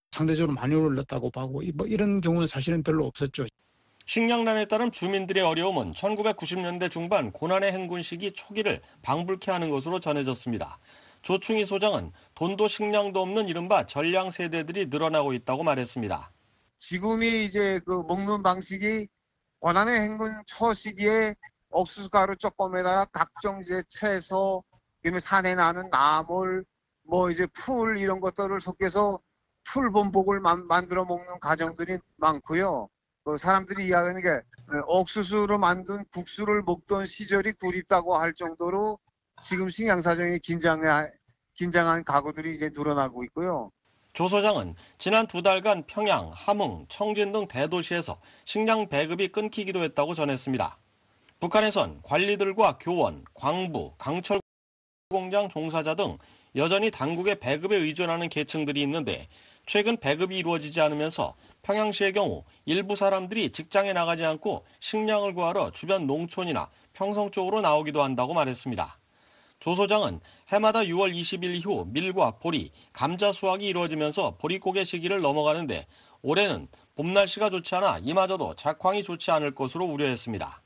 상대적으로 많이 올랐다고 보고 뭐 이런 경우는 사실은 별로 없었죠. 식량난에 따른 주민들의 어려움은 천구백구십 년대 중반 고난의 행군 시기 초기를 방불케 하는 것으로 전해졌습니다. 조충희 소장은 돈도 식량도 없는 이른바 전량 세대들이 늘어나고 있다고 말했습니다. 지금이 이제 그 먹는 방식이 고난의 행군 초 시기에 옥수수가루 조금에다가 각종 이제 채소, 그다음에 산에 나는 나물, 뭐 이제 풀 이런 것들을 섞여서 풀 범벅을 만, 만들어 먹는 가정들이 많고요. 그 사람들이 이야기하는 게 옥수수로 만든 국수를 먹던 시절이 그립다고 할 정도로 지금 식량 사정이 긴장해, 긴장한 가구들이 이제 늘어나고 있고요. 조 소장은 지난 두 달간 평양, 함흥, 청진 등 대도시에서 식량 배급이 끊기기도 했다고 전했습니다. 북한에선 관리들과 교원, 광부, 강철 공장 종사자 등 여전히 당국의 배급에 의존하는 계층들이 있는데 최근 배급이 이루어지지 않으면서 평양시의 경우 일부 사람들이 직장에 나가지 않고 식량을 구하러 주변 농촌이나 평성 쪽으로 나오기도 한다고 말했습니다. 조 소장은 해마다 유월 이십일 이후 밀과 보리, 감자 수확이 이루어지면서 보릿고개 시기를 넘어가는데 올해는 봄 날씨가 좋지 않아 이마저도 작황이 좋지 않을 것으로 우려했습니다.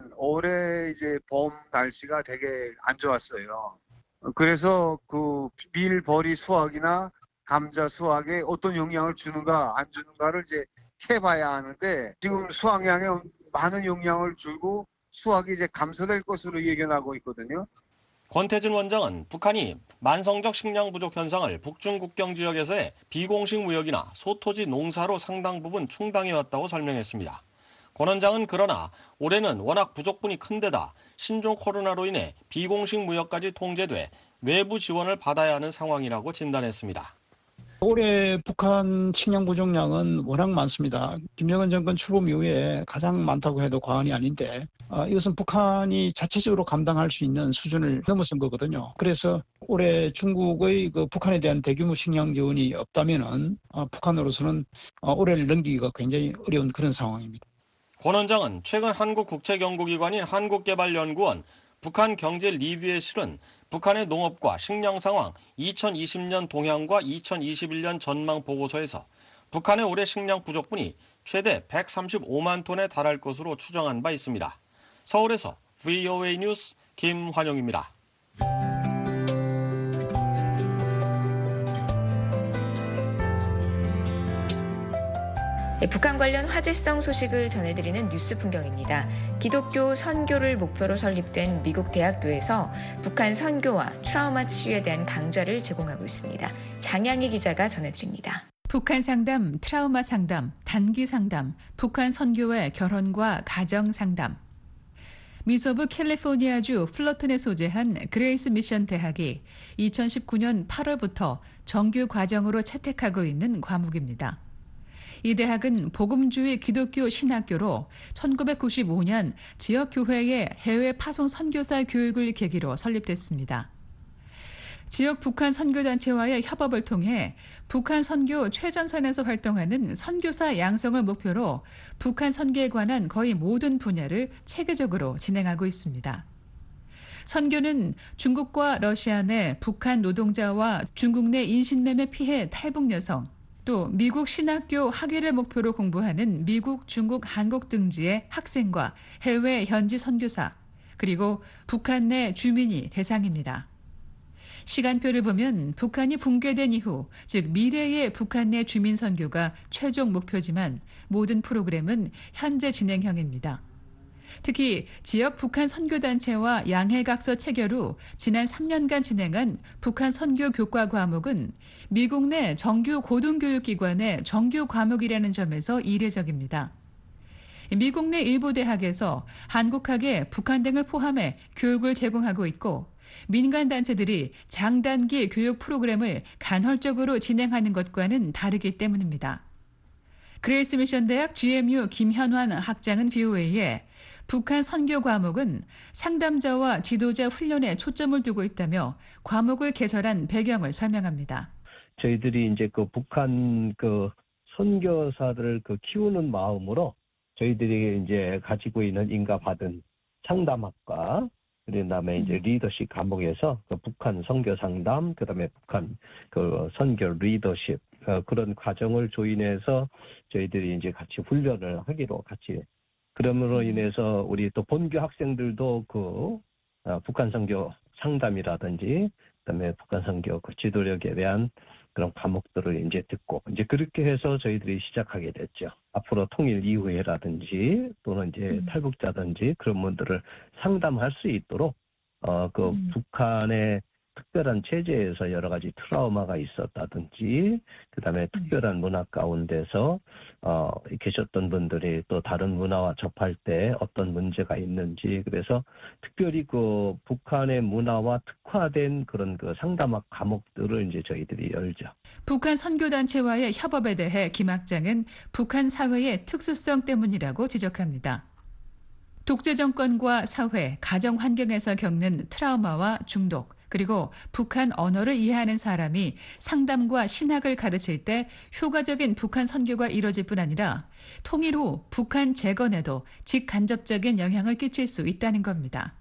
올해 이제 봄 날씨가 되게 안 좋았어요. 그래서 그 밀, 보리 수확이나 감자 수확에 어떤 영향을 주는가 안 주는가를 이제 해봐야 하는데 지금 수확량에 많은 영향을 주고 수확이 이제 감소될 것으로 예견하고 있거든요. 권태진 원장은 북한이 만성적 식량 부족 현상을 북중 국경 지역에서의 비공식 무역이나 소토지 농사로 상당 부분 충당해왔다고 설명했습니다. 권 원장은 그러나 올해는 워낙 부족분이 큰 데다 신종 코로나로 인해 비공식 무역까지 통제돼 외부 지원을 받아야 하는 상황이라고 진단했습니다. 올해 북한 식량 부족량은 워낙 많습니다. 김정은 정권 출범 이후에 가장 많다고 해도 과언이 아닌데 어, 이것은 북한이 자체적으로 감당할 수 있는 수준을 넘어선 거거든요. 그래서 올해 중국의 그 북한에 대한 대규모 식량 지원이 없다면은 어, 북한으로서는 어, 올해를 넘기기가 굉장히 어려운 그런 상황입니다. 권 원장은 최근 한국국제연구기관인 한국개발연구원 북한 경제 리뷰에 실은 북한의 농업과 식량 상황 이천이십 년 동향과 이천이십일 년 전망 보고서에서 북한의 올해 식량 부족분이 최대 백삼십오만 톤에 달할 것으로 추정한 바 있습니다. 서울에서 브이오에이 뉴스 김환용입니다. 네, 북한 관련 화제성 소식을 전해드리는 뉴스 풍경입니다. 기독교 선교를 목표로 설립된 미국 대학교에서 북한 선교와 트라우마 치유에 대한 강좌를 제공하고 있습니다. 장양희 기자가 전해드립니다. 북한 상담, 트라우마 상담, 단기 상담, 북한 선교의 결혼과 가정 상담. 미서부 캘리포니아주 플러튼에 소재한 그레이스 미션 대학이 이천십구 년 팔월부터 정규 과정으로 채택하고 있는 과목입니다. 이 대학은 복음주의 기독교 신학교로 천구백구십오 년 지역교회의 해외 파송 선교사 교육을 계기로 설립됐습니다. 지역 북한 선교단체와의 협업을 통해 북한 선교 최전선에서 활동하는 선교사 양성을 목표로 북한 선교에 관한 거의 모든 분야를 체계적으로 진행하고 있습니다. 선교는 중국과 러시아 내 북한 노동자와 중국 내 인신매매 피해 탈북 여성, 또 미국 신학교 학위를 목표로 공부하는 미국, 중국, 한국 등지의 학생과 해외 현지 선교사, 그리고 북한 내 주민이 대상입니다. 시간표를 보면 북한이 붕괴된 이후, 즉 미래의 북한 내 주민 선교가 최종 목표지만 모든 프로그램은 현재 진행형입니다. 특히 지역 북한 선교단체와 양해각서 체결 후 지난 삼 년간 진행한 북한 선교 교과 과목은 미국 내 정규 고등교육기관의 정규 과목이라는 점에서 이례적입니다. 미국 내 일부 대학에서 한국학에 북한 등을 포함해 교육을 제공하고 있고 민간단체들이 장단기 교육 프로그램을 간헐적으로 진행하는 것과는 다르기 때문입니다. 그레이스 미션 대학 지엠유 김현환 학장은 비오에이에 북한 선교 과목은 상담자와 지도자 훈련에 초점을 두고 있다며 과목을 개설한 배경을 설명합니다. 저희들이 이제 그 북한 그 선교사들을 그 키우는 마음으로 저희들이 이제 가지고 있는 인가받은 상담학과, 그다음에 이제 리더십 과목에서 그 북한 선교 상담, 그다음에 북한 그 선교 리더십 어, 그런 과정을 조인해서 저희들이 이제 같이 훈련을 하기로 같이 그러므로 인해서 우리 또 본교 학생들도 그 어, 북한 선교 상담이라든지 그다음에 북한 선교 그 지도력에 대한 그런 과목들을 이제 듣고 이제 그렇게 해서 저희들이 시작하게 됐죠. 앞으로 통일 이후에라든지 또는 이제 음. 탈북자든지 그런 분들을 상담할 수 있도록 어, 그 음. 북한의 특별한 체제에서 여러 가지 트라우마가 있었다든지 그다음에 특별한 문화 가운데서 어, 계셨던 분들이 또 다른 문화와 접할 때 어떤 문제가 있는지 그래서 특별히 그 북한의 문화와 특화된 그런 그 상담학 과목들을 이제 저희들이 열죠. 북한 선교단체와의 협업에 대해 김 학장은 북한 사회의 특수성 때문이라고 지적합니다. 독재 정권과 사회, 가정 환경에서 겪는 트라우마와 중독, 그리고 북한 언어를 이해하는 사람이 상담과 신학을 가르칠 때 효과적인 북한 선교가 이뤄질 뿐 아니라 통일 후 북한 재건에도 직간접적인 영향을 끼칠 수 있다는 겁니다.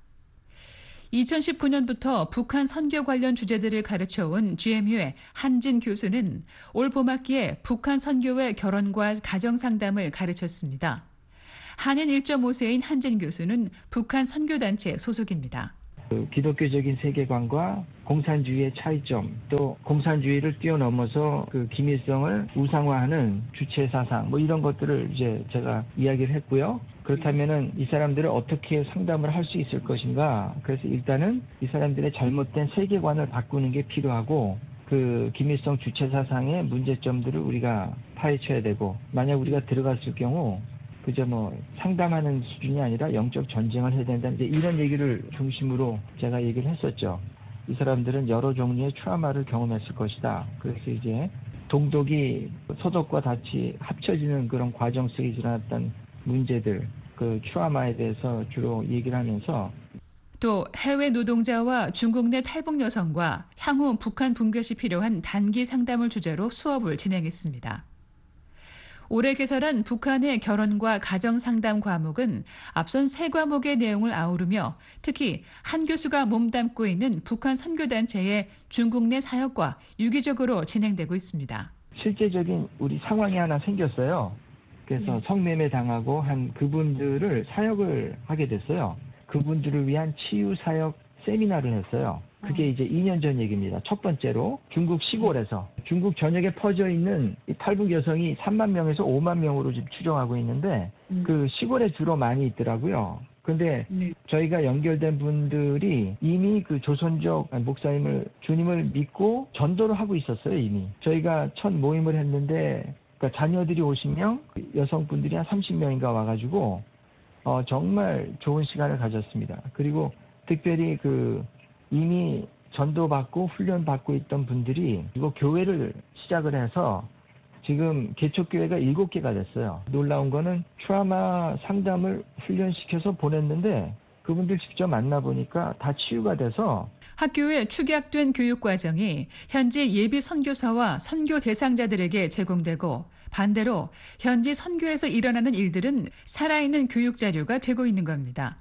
이천십구 년부터 북한 선교 관련 주제들을 가르쳐온 지엠유의 한진 교수는 올 봄학기에 북한 선교의 결혼과 가정 상담을 가르쳤습니다. 한인 일 점 오 세인 한진 교수는 북한 선교단체 소속입니다. 그 기독교적인 세계관과 공산주의의 차이점, 또 공산주의를 뛰어넘어서 그 김일성을 우상화하는 주체 사상, 뭐 이런 것들을 이제 제가 이야기를 했고요. 그렇다면은 이 사람들을 어떻게 상담을 할 수 있을 것인가? 그래서 일단은 이 사람들의 잘못된 세계관을 바꾸는 게 필요하고, 그 김일성 주체 사상의 문제점들을 우리가 파헤쳐야 되고, 만약 우리가 들어갔을 경우 그저 뭐 상담하는 수준이 아니라 영적 전쟁을 해야 된다. 이제 이런 얘기를 중심으로 제가 얘기를 했었죠. 이 사람들은 여러 종류의 트라우마를 경험했을 것이다. 그래서 이제 동독이 서독과 같이 합쳐지는 그런 과정 속에 일어났던 문제들, 그 트라우마에 대해서 주로 얘기를 하면서 또 해외 노동자와 중국 내 탈북 여성과 향후 북한 붕괴 시 필요한 단기 상담을 주제로 수업을 진행했습니다. 올해 개설한 북한의 결혼과 가정 상담 과목은 앞선 세 과목의 내용을 아우르며 특히 한 교수가 몸담고 있는 북한 선교단체의 중국 내 사역과 유기적으로 진행되고 있습니다. 실제적인 우리 상황이 하나 생겼어요. 그래서 네. 성매매 당하고 한 그분들을 사역을 하게 됐어요. 그분들을 위한 치유 사역 세미나를 했어요. 그게 이제 이 년 전 얘기입니다. 첫 번째로 중국 시골에서 중국 전역에 퍼져 있는 이 탈북 여성이 삼만 명에서 오만 명으로 지금 추정하고 있는데 음. 그 시골에 주로 많이 있더라고요. 근데 네. 저희가 연결된 분들이 이미 그 조선족 목사님을 주님을 믿고 전도를 하고 있었어요. 이미 저희가 첫 모임을 했는데 그러니까 자녀들이 오십 명, 여성분들이 한 삼십 명인가 와가지고 어, 정말 좋은 시간을 가졌습니다. 그리고 특별히 그 이미 전도받고 훈련받고 있던 분들이 이거 교회를 시작을 해서 지금 개척교회가 일곱 개가 됐어요. 놀라운 거는 트라우마 상담을 훈련시켜서 보냈는데 그분들 직접 만나보니까 다 치유가 돼서 학교에 축약된 교육과정이 현지 예비 선교사와 선교 대상자들에게 제공되고 반대로 현지 선교에서 일어나는 일들은 살아있는 교육 자료가 되고 있는 겁니다.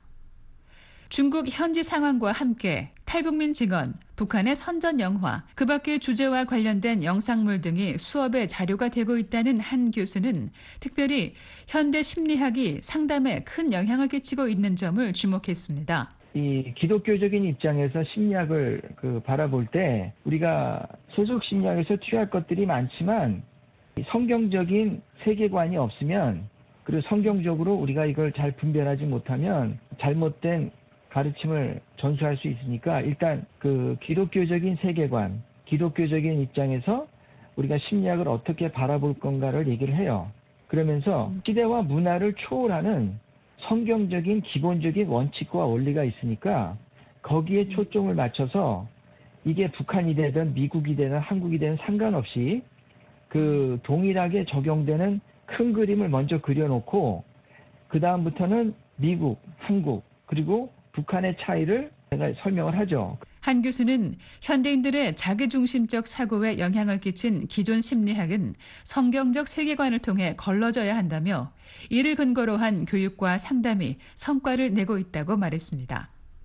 중국 현지 상황과 함께 탈북민 증언, 북한의 선전 영화, 그 밖의 주제와 관련된 영상물 등이 수업의 자료가 되고 있다는 한 교수는 특별히 현대 심리학이 상담에 큰 영향을 끼치고 있는 점을 주목했습니다. 이 기독교적인 입장에서 심리학을 그 바라볼 때 우리가 세속 심리학에서 취할 것들이 많지만 성경적인 세계관이 없으면 그리고 성경적으로 우리가 이걸 잘 분별하지 못하면 잘못된 가르침을 전수할 수 있으니까 일단 그 기독교적인 세계관, 기독교적인 입장에서 우리가 심리학을 어떻게 바라볼 건가를 얘기를 해요. 그러면서 시대와 문화를 초월하는 성경적인 기본적인 원칙과 원리가 있으니까 거기에 초점을 맞춰서 이게 북한이 되든 미국이 되든 한국이 되든 상관없이 그 동일하게 적용되는 큰 그림을 먼저 그려놓고 그 다음부터는 미국, 한국 그리고 북한의 차이를 제가 설명을 하죠. 한 교수는 현대인들의 자기중심적 사고에 영향을 끼친 기존 심리학은 성경적 세계관을 통해 걸러져야 한다며 이를 근거로 한 교육과 상담이 성과를 내고 있다고 말했습니다.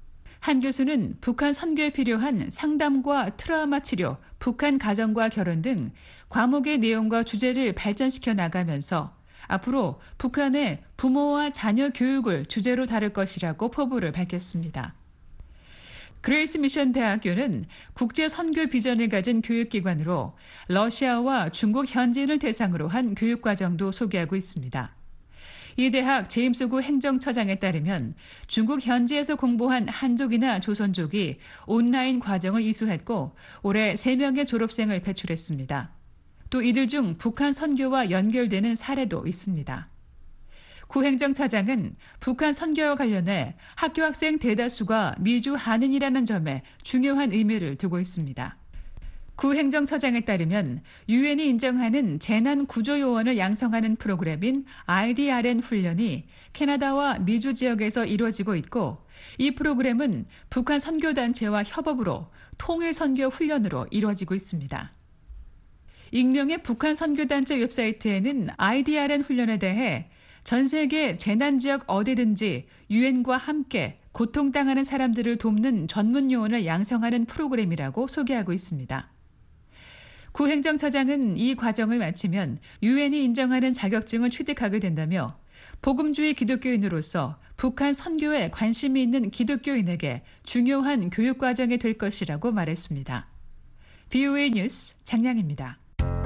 한 교수는 북한 선교에 필요한 상담과 트라우마 치료, 북한 가정과 결혼 등 과목의 내용과 주제를 발전시켜 나가면서 앞으로 북한의 부모와 자녀 교육을 주제로 다룰 것이라고 포부를 밝혔습니다. 그레이스 미션 대학교는 국제 선교 비전을 가진 교육기관으로 러시아와 중국 현지인을 대상으로 한 교육과정도 소개하고 있습니다. 이 대학 제임스 구 행정처장에 따르면 중국 현지에서 공부한 한족이나 조선족이 온라인 과정을 이수했고 올해 세 명의 졸업생을 배출했습니다. 또 이들 중 북한 선교와 연결되는 사례도 있습니다. 구 행정차장은 북한 선교와 관련해 학교 학생 대다수가 미주 한인이라는 점에 중요한 의미를 두고 있습니다. 구 행정처장에 따르면 유엔이 인정하는 재난 구조 요원을 양성하는 프로그램인 알디알엔 훈련이 캐나다와 미주 지역에서 이루어지고 있고 이 프로그램은 북한 선교단체와 협업으로 통일 선교 훈련으로 이루어지고 있습니다. 익명의 북한 선교단체 웹사이트에는 알디알엔 훈련에 대해 전 세계 재난지역 어디든지 유엔과 함께 고통당하는 사람들을 돕는 전문 요원을 양성하는 프로그램이라고 소개하고 있습니다. 구 행정처장은 이 과정을 마치면 유엔이 인정하는 자격증을 취득하게 된다며 복음주의 기독교인으로서 북한 선교에 관심이 있는 기독교인에게 중요한 교육과정이 될 것이라고 말했습니다. 비오에이 뉴스 장량입니다.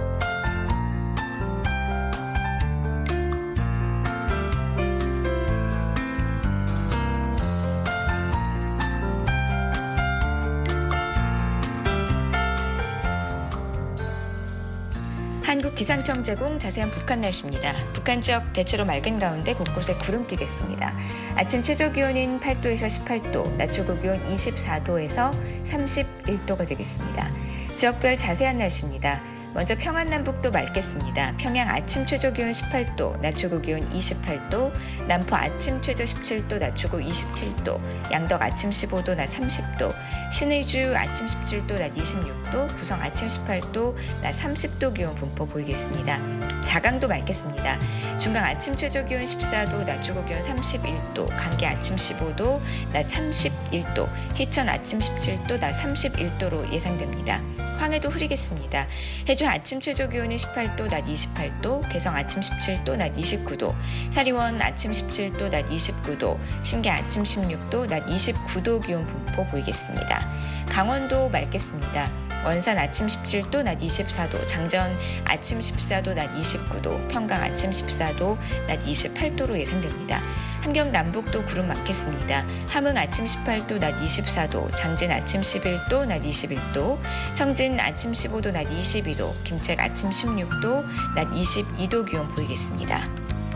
한국기상청 제공 자세한 북한 날씨입니다. 북한 지역 대체로 맑은 가운데 곳곳에 구름 끼겠습니다. 아침 최저기온인 팔 도에서 십팔 도, 낮 최고기온 이십사 도에서 삼십일 도가 되겠습니다. 지역별 자세한 날씨입니다. 먼저 평안남북도 맑겠습니다. 평양 아침 최저기온 십팔 도, 낮 최고기온 이십팔 도, 남포 아침 최저 십칠 도, 낮 최고 이십칠 도, 양덕 아침 십오 도, 낮 삼십 도, 신의주 아침 십칠 도, 낮 이십육 도, 구성 아침 십팔 도, 낮 삼십 도 기온 분포 보이겠습니다. 자강도 맑겠습니다. 중강 아침 최저기온 십사 도, 낮 최고기온 삼십일 도, 강계 아침 십오 도, 낮 삼십일 도, 희천 아침 십칠 도, 낮 삼십일 도로 예상됩니다. 황해도 흐리겠습니다. 해주 아침 최저기온이 십팔 도, 낮 이십팔 도, 개성 아침 십칠 도, 낮 이십구 도, 사리원 아침 십칠 도, 낮 이십구 도, 신계 아침 십육 도, 낮 이십구 도 기온 분포 보이겠습니다. 강원도 맑겠습니다. 원산 아침 십칠 도, 낮 이십사 도, 장전 아침 십사 도, 낮 이십구 도, 평강 아침 십사 도, 낮 이십팔 도로 예상됩니다. 함경 남북도 구름 많겠습니다. 함흥 아침 십팔 도, 낮 이십사 도, 장진 아침 십일 도, 낮 이십일 도, 청진 아침 십오 도, 낮 이십이 도, 김책 아침 십육 도, 낮 이십이 도 기온 보이겠습니다.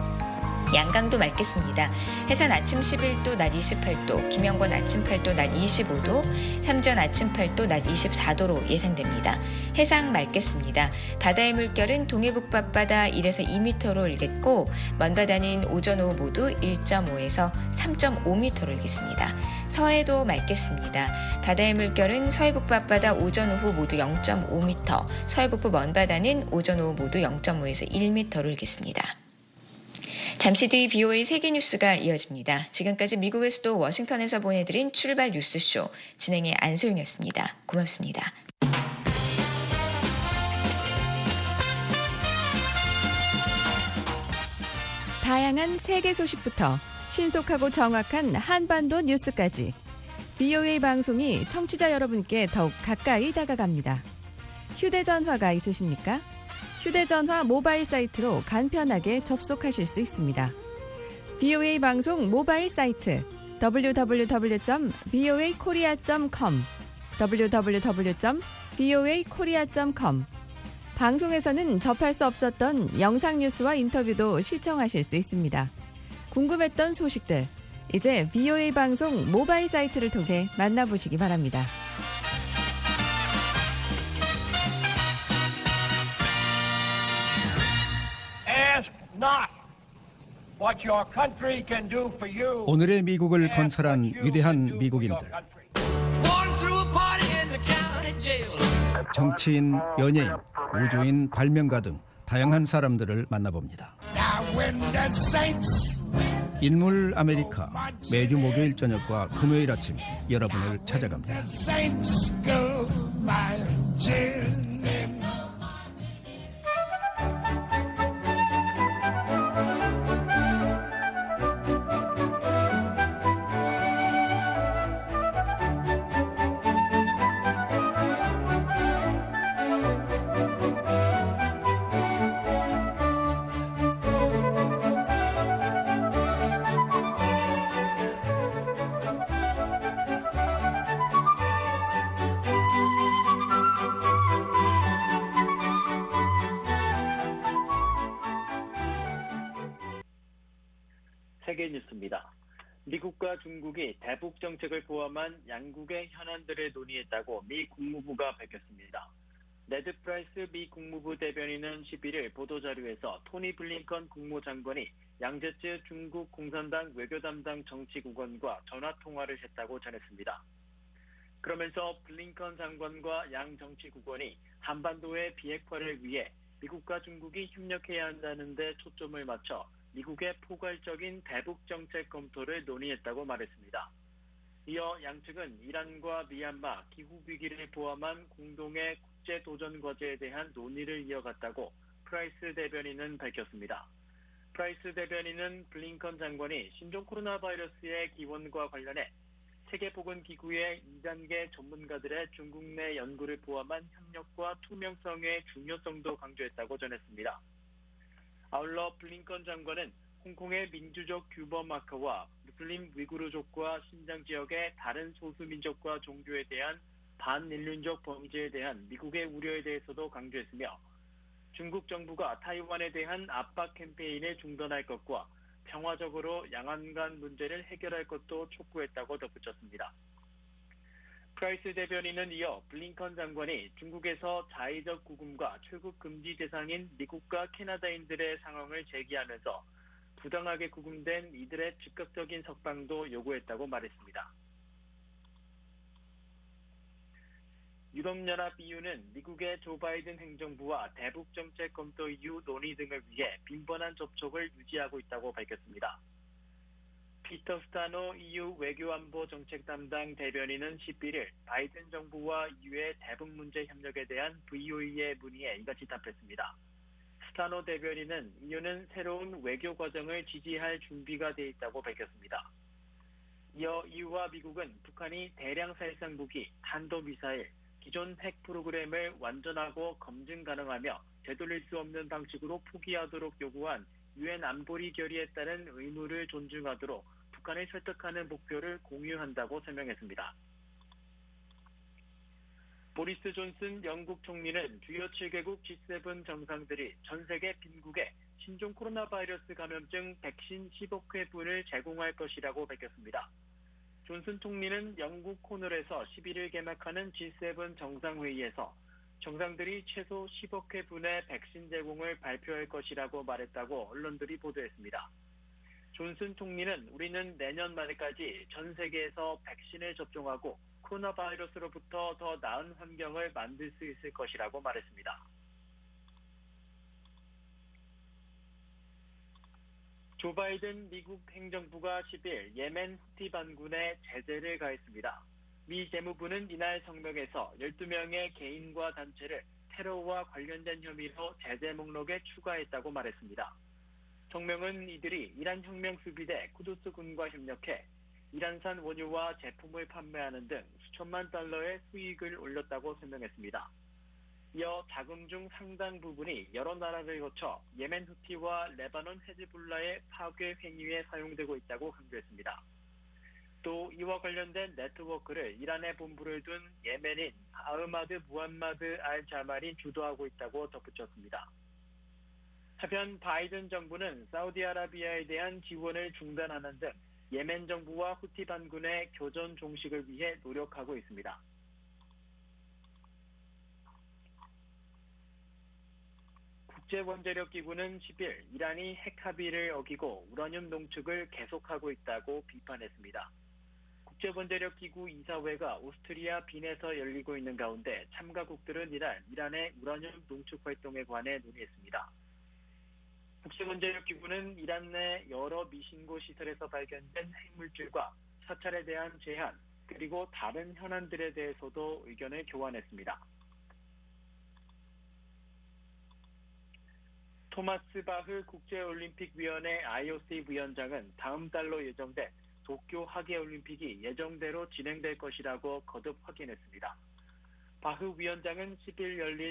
양강도 맑겠습니다. 해산 아침 십일 도, 낮 이십팔 도, 김영권 아침 팔 도, 낮 이십오 도, 삼전 아침 팔 도, 낮 이십사 도로 예상됩니다. 해상 맑겠습니다. 바다의 물결은 동해북바바다 일에서 이 미터로 일겠고 먼바다는 오전 오후 모두 일 점 오에서 삼 점 오 미터로 일겠습니다. 서해도 맑겠습니다. 바다의 물결은 서해북바바다 오전 오후 모두 영 점 오 미터, 서해북부 먼바다는 오전 오후 모두 영 점 오에서 일 미터로 일겠습니다. 잠시 뒤 비오에이 세계뉴스가 이어집니다. 지금까지 미국의 수도 워싱턴에서 보내드린 출발 뉴스쇼 진행의 안소영이었습니다. 고맙습니다. 다양한 세계 소식부터 신속하고 정확한 한반도 뉴스까지 비오에이 방송이 청취자 여러분께 더욱 가까이 다가갑니다. 휴대전화가 있으십니까? 휴대전화 모바일 사이트로 간편하게 접속하실 수 있습니다. 비오에이 방송 모바일 사이트 더블유 더블유 더블유 점 비오에이 코리아 점 컴 더블유 더블유 더블유 점 비오에이 코리아 점 컴 방송에서는 접할 수 없었던 영상 뉴스와 인터뷰도 시청하실 수 있습니다. 궁금했던 소식들, 이제 비오에이 방송 모바일 사이트를 통해 만나보시기 바랍니다. 오늘의 미국을 건설한 위대한 미국인들. 정치인, 연예인, 우주인, 발명가 등 다양한 사람들을 만나봅니다. 인물 아메리카 매주 목요일 저녁과 금요일 아침 여러분을 찾아갑니다. 세계 뉴스입니다. 미국과 중국이 대북 정책을 포함한 양국의 현안들을 논의했다고 미 국무부가 밝혔습니다. 네드 프라이스 미 국무부 대변인은 십일일 보도자료에서 토니 블링컨 국무장관이 양제츠 중국 공산당 외교 담당 정치국원과 전화통화를 했다고 전했습니다. 그러면서 블링컨 장관과 양 정치국원이 한반도의 비핵화를 위해 미국과 중국이 협력해야 한다는 데 초점을 맞춰 미국의 포괄적인 대북 정책 검토를 논의했다고 말했습니다. 이어 양측은 이란과 미얀마, 기후위기를 포함한 공동의 국제 도전 과제에 대한 논의를 이어갔다고 프라이스 대변인은 밝혔습니다. 프라이스 대변인은 블링컨 장관이 신종 코로나 바이러스의 기원과 관련해 세계보건기구의 이 단계 전문가들의 중국 내 연구를 포함한 협력과 투명성의 중요성도 강조했다고 전했습니다. 아울러 블링컨 장관은 홍콩의 민주적 규범 악화와 무슬림 위구르족과 신장 지역의 다른 소수민족과 종교에 대한 반인륜적 범죄에 대한 미국의 우려에 대해서도 강조했으며 중국 정부가 타이완에 대한 압박 캠페인을 중단할 것과 평화적으로 양안 간 문제를 해결할 것도 촉구했다고 덧붙였습니다. 프라이스 대변인은 이어 블링컨 장관이 중국에서 자의적 구금과 출국 금지 대상인 미국과 캐나다인들의 상황을 제기하면서 부당하게 구금된 이들의 즉각적인 석방도 요구했다고 말했습니다. 유럽연합 이유는 미국의 조 바이든 행정부와 대북 정책 검토 이후 논의 등을 위해 빈번한 접촉을 유지하고 있다고 밝혔습니다. 피터 스타노 이유 외교안보 정책 담당 대변인은 십일일 바이든 정부와 이유의 대북 문제 협력에 대한 브이오이의 문의에 이같이 답했습니다. 스타노 대변인은 이유는 새로운 외교 과정을 지지할 준비가 돼 있다고 밝혔습니다. 이어 이유와 미국은 북한이 대량 살상 무기, 탄도미사일, 기존 핵 프로그램을 완전하고 검증 가능하며 되돌릴 수 없는 방식으로 포기하도록 요구한 유엔 안보리 결의에 따른 의무를 존중하도록 북한을 설득하는 목표를 공유한다고 설명했습니다. 보리스 존슨 영국 총리는 주요 칠 개국 지 세븐 정상들이 전 세계 빈국에 신종 코로나 바이러스 감염증 백신 십억 회분을 제공할 것이라고 밝혔습니다. 존슨 총리는 영국 코널에서 십일일 개막하는 지 세븐 정상회의에서 정상들이 최소 십억 회분의 백신 제공을 발표할 것이라고 말했다고 언론들이 보도했습니다. 존슨 총리는 우리는 내년 말까지 전 세계에서 백신을 접종하고 코로나 바이러스로부터 더 나은 환경을 만들 수 있을 것이라고 말했습니다. 조 바이든 미국 행정부가 십일 예멘 후티 반군에 제재를 가했습니다. 미 재무부는 이날 성명에서 열두 명의 개인과 단체를 테러와 관련된 혐의로 제재 목록에 추가했다고 말했습니다. 성명은 이들이 이란 혁명 수비대 쿠두스 군과 협력해 이란산 원유와 제품을 판매하는 등 수천만 달러의 수익을 올렸다고 설명했습니다. 이어 자금 중 상당 부분이 여러 나라를 거쳐 예멘 후티와 레바논 헤즈볼라의 파괴 행위에 사용되고 있다고 강조했습니다. 또 이와 관련된 네트워크를 이란에 본부를 둔 예멘인 아흐마드 무함마드 알 자말이 주도하고 있다고 덧붙였습니다. 한편 바이든 정부는 사우디아라비아에 대한 지원을 중단하는 등 예멘 정부와 후티 반군의 교전 종식을 위해 노력하고 있습니다. 국제원자력기구는 십일 이란이 핵 합의를 어기고 우라늄 농축을 계속하고 있다고 비판했습니다. 국제원자력기구 이사회가 오스트리아 빈에서 열리고 있는 가운데 참가국들은 이날 이란의 우라늄 농축 활동에 관해 논의했습니다. 국제원자력기구는 이란 내 여러 미신고 시설에서 발견된 핵물질과 사찰에 대한 제한, 그리고 다른 현안들에 대해서도 의견을 교환했습니다. 토마스 바흐 국제올림픽위원회 아이오씨 부위원장은 다음 달로 예정된 도쿄 하계올림픽이 예정대로 진행될 것이라고 거듭 확인했습니다. 바흐 위원장은 십 일 열릴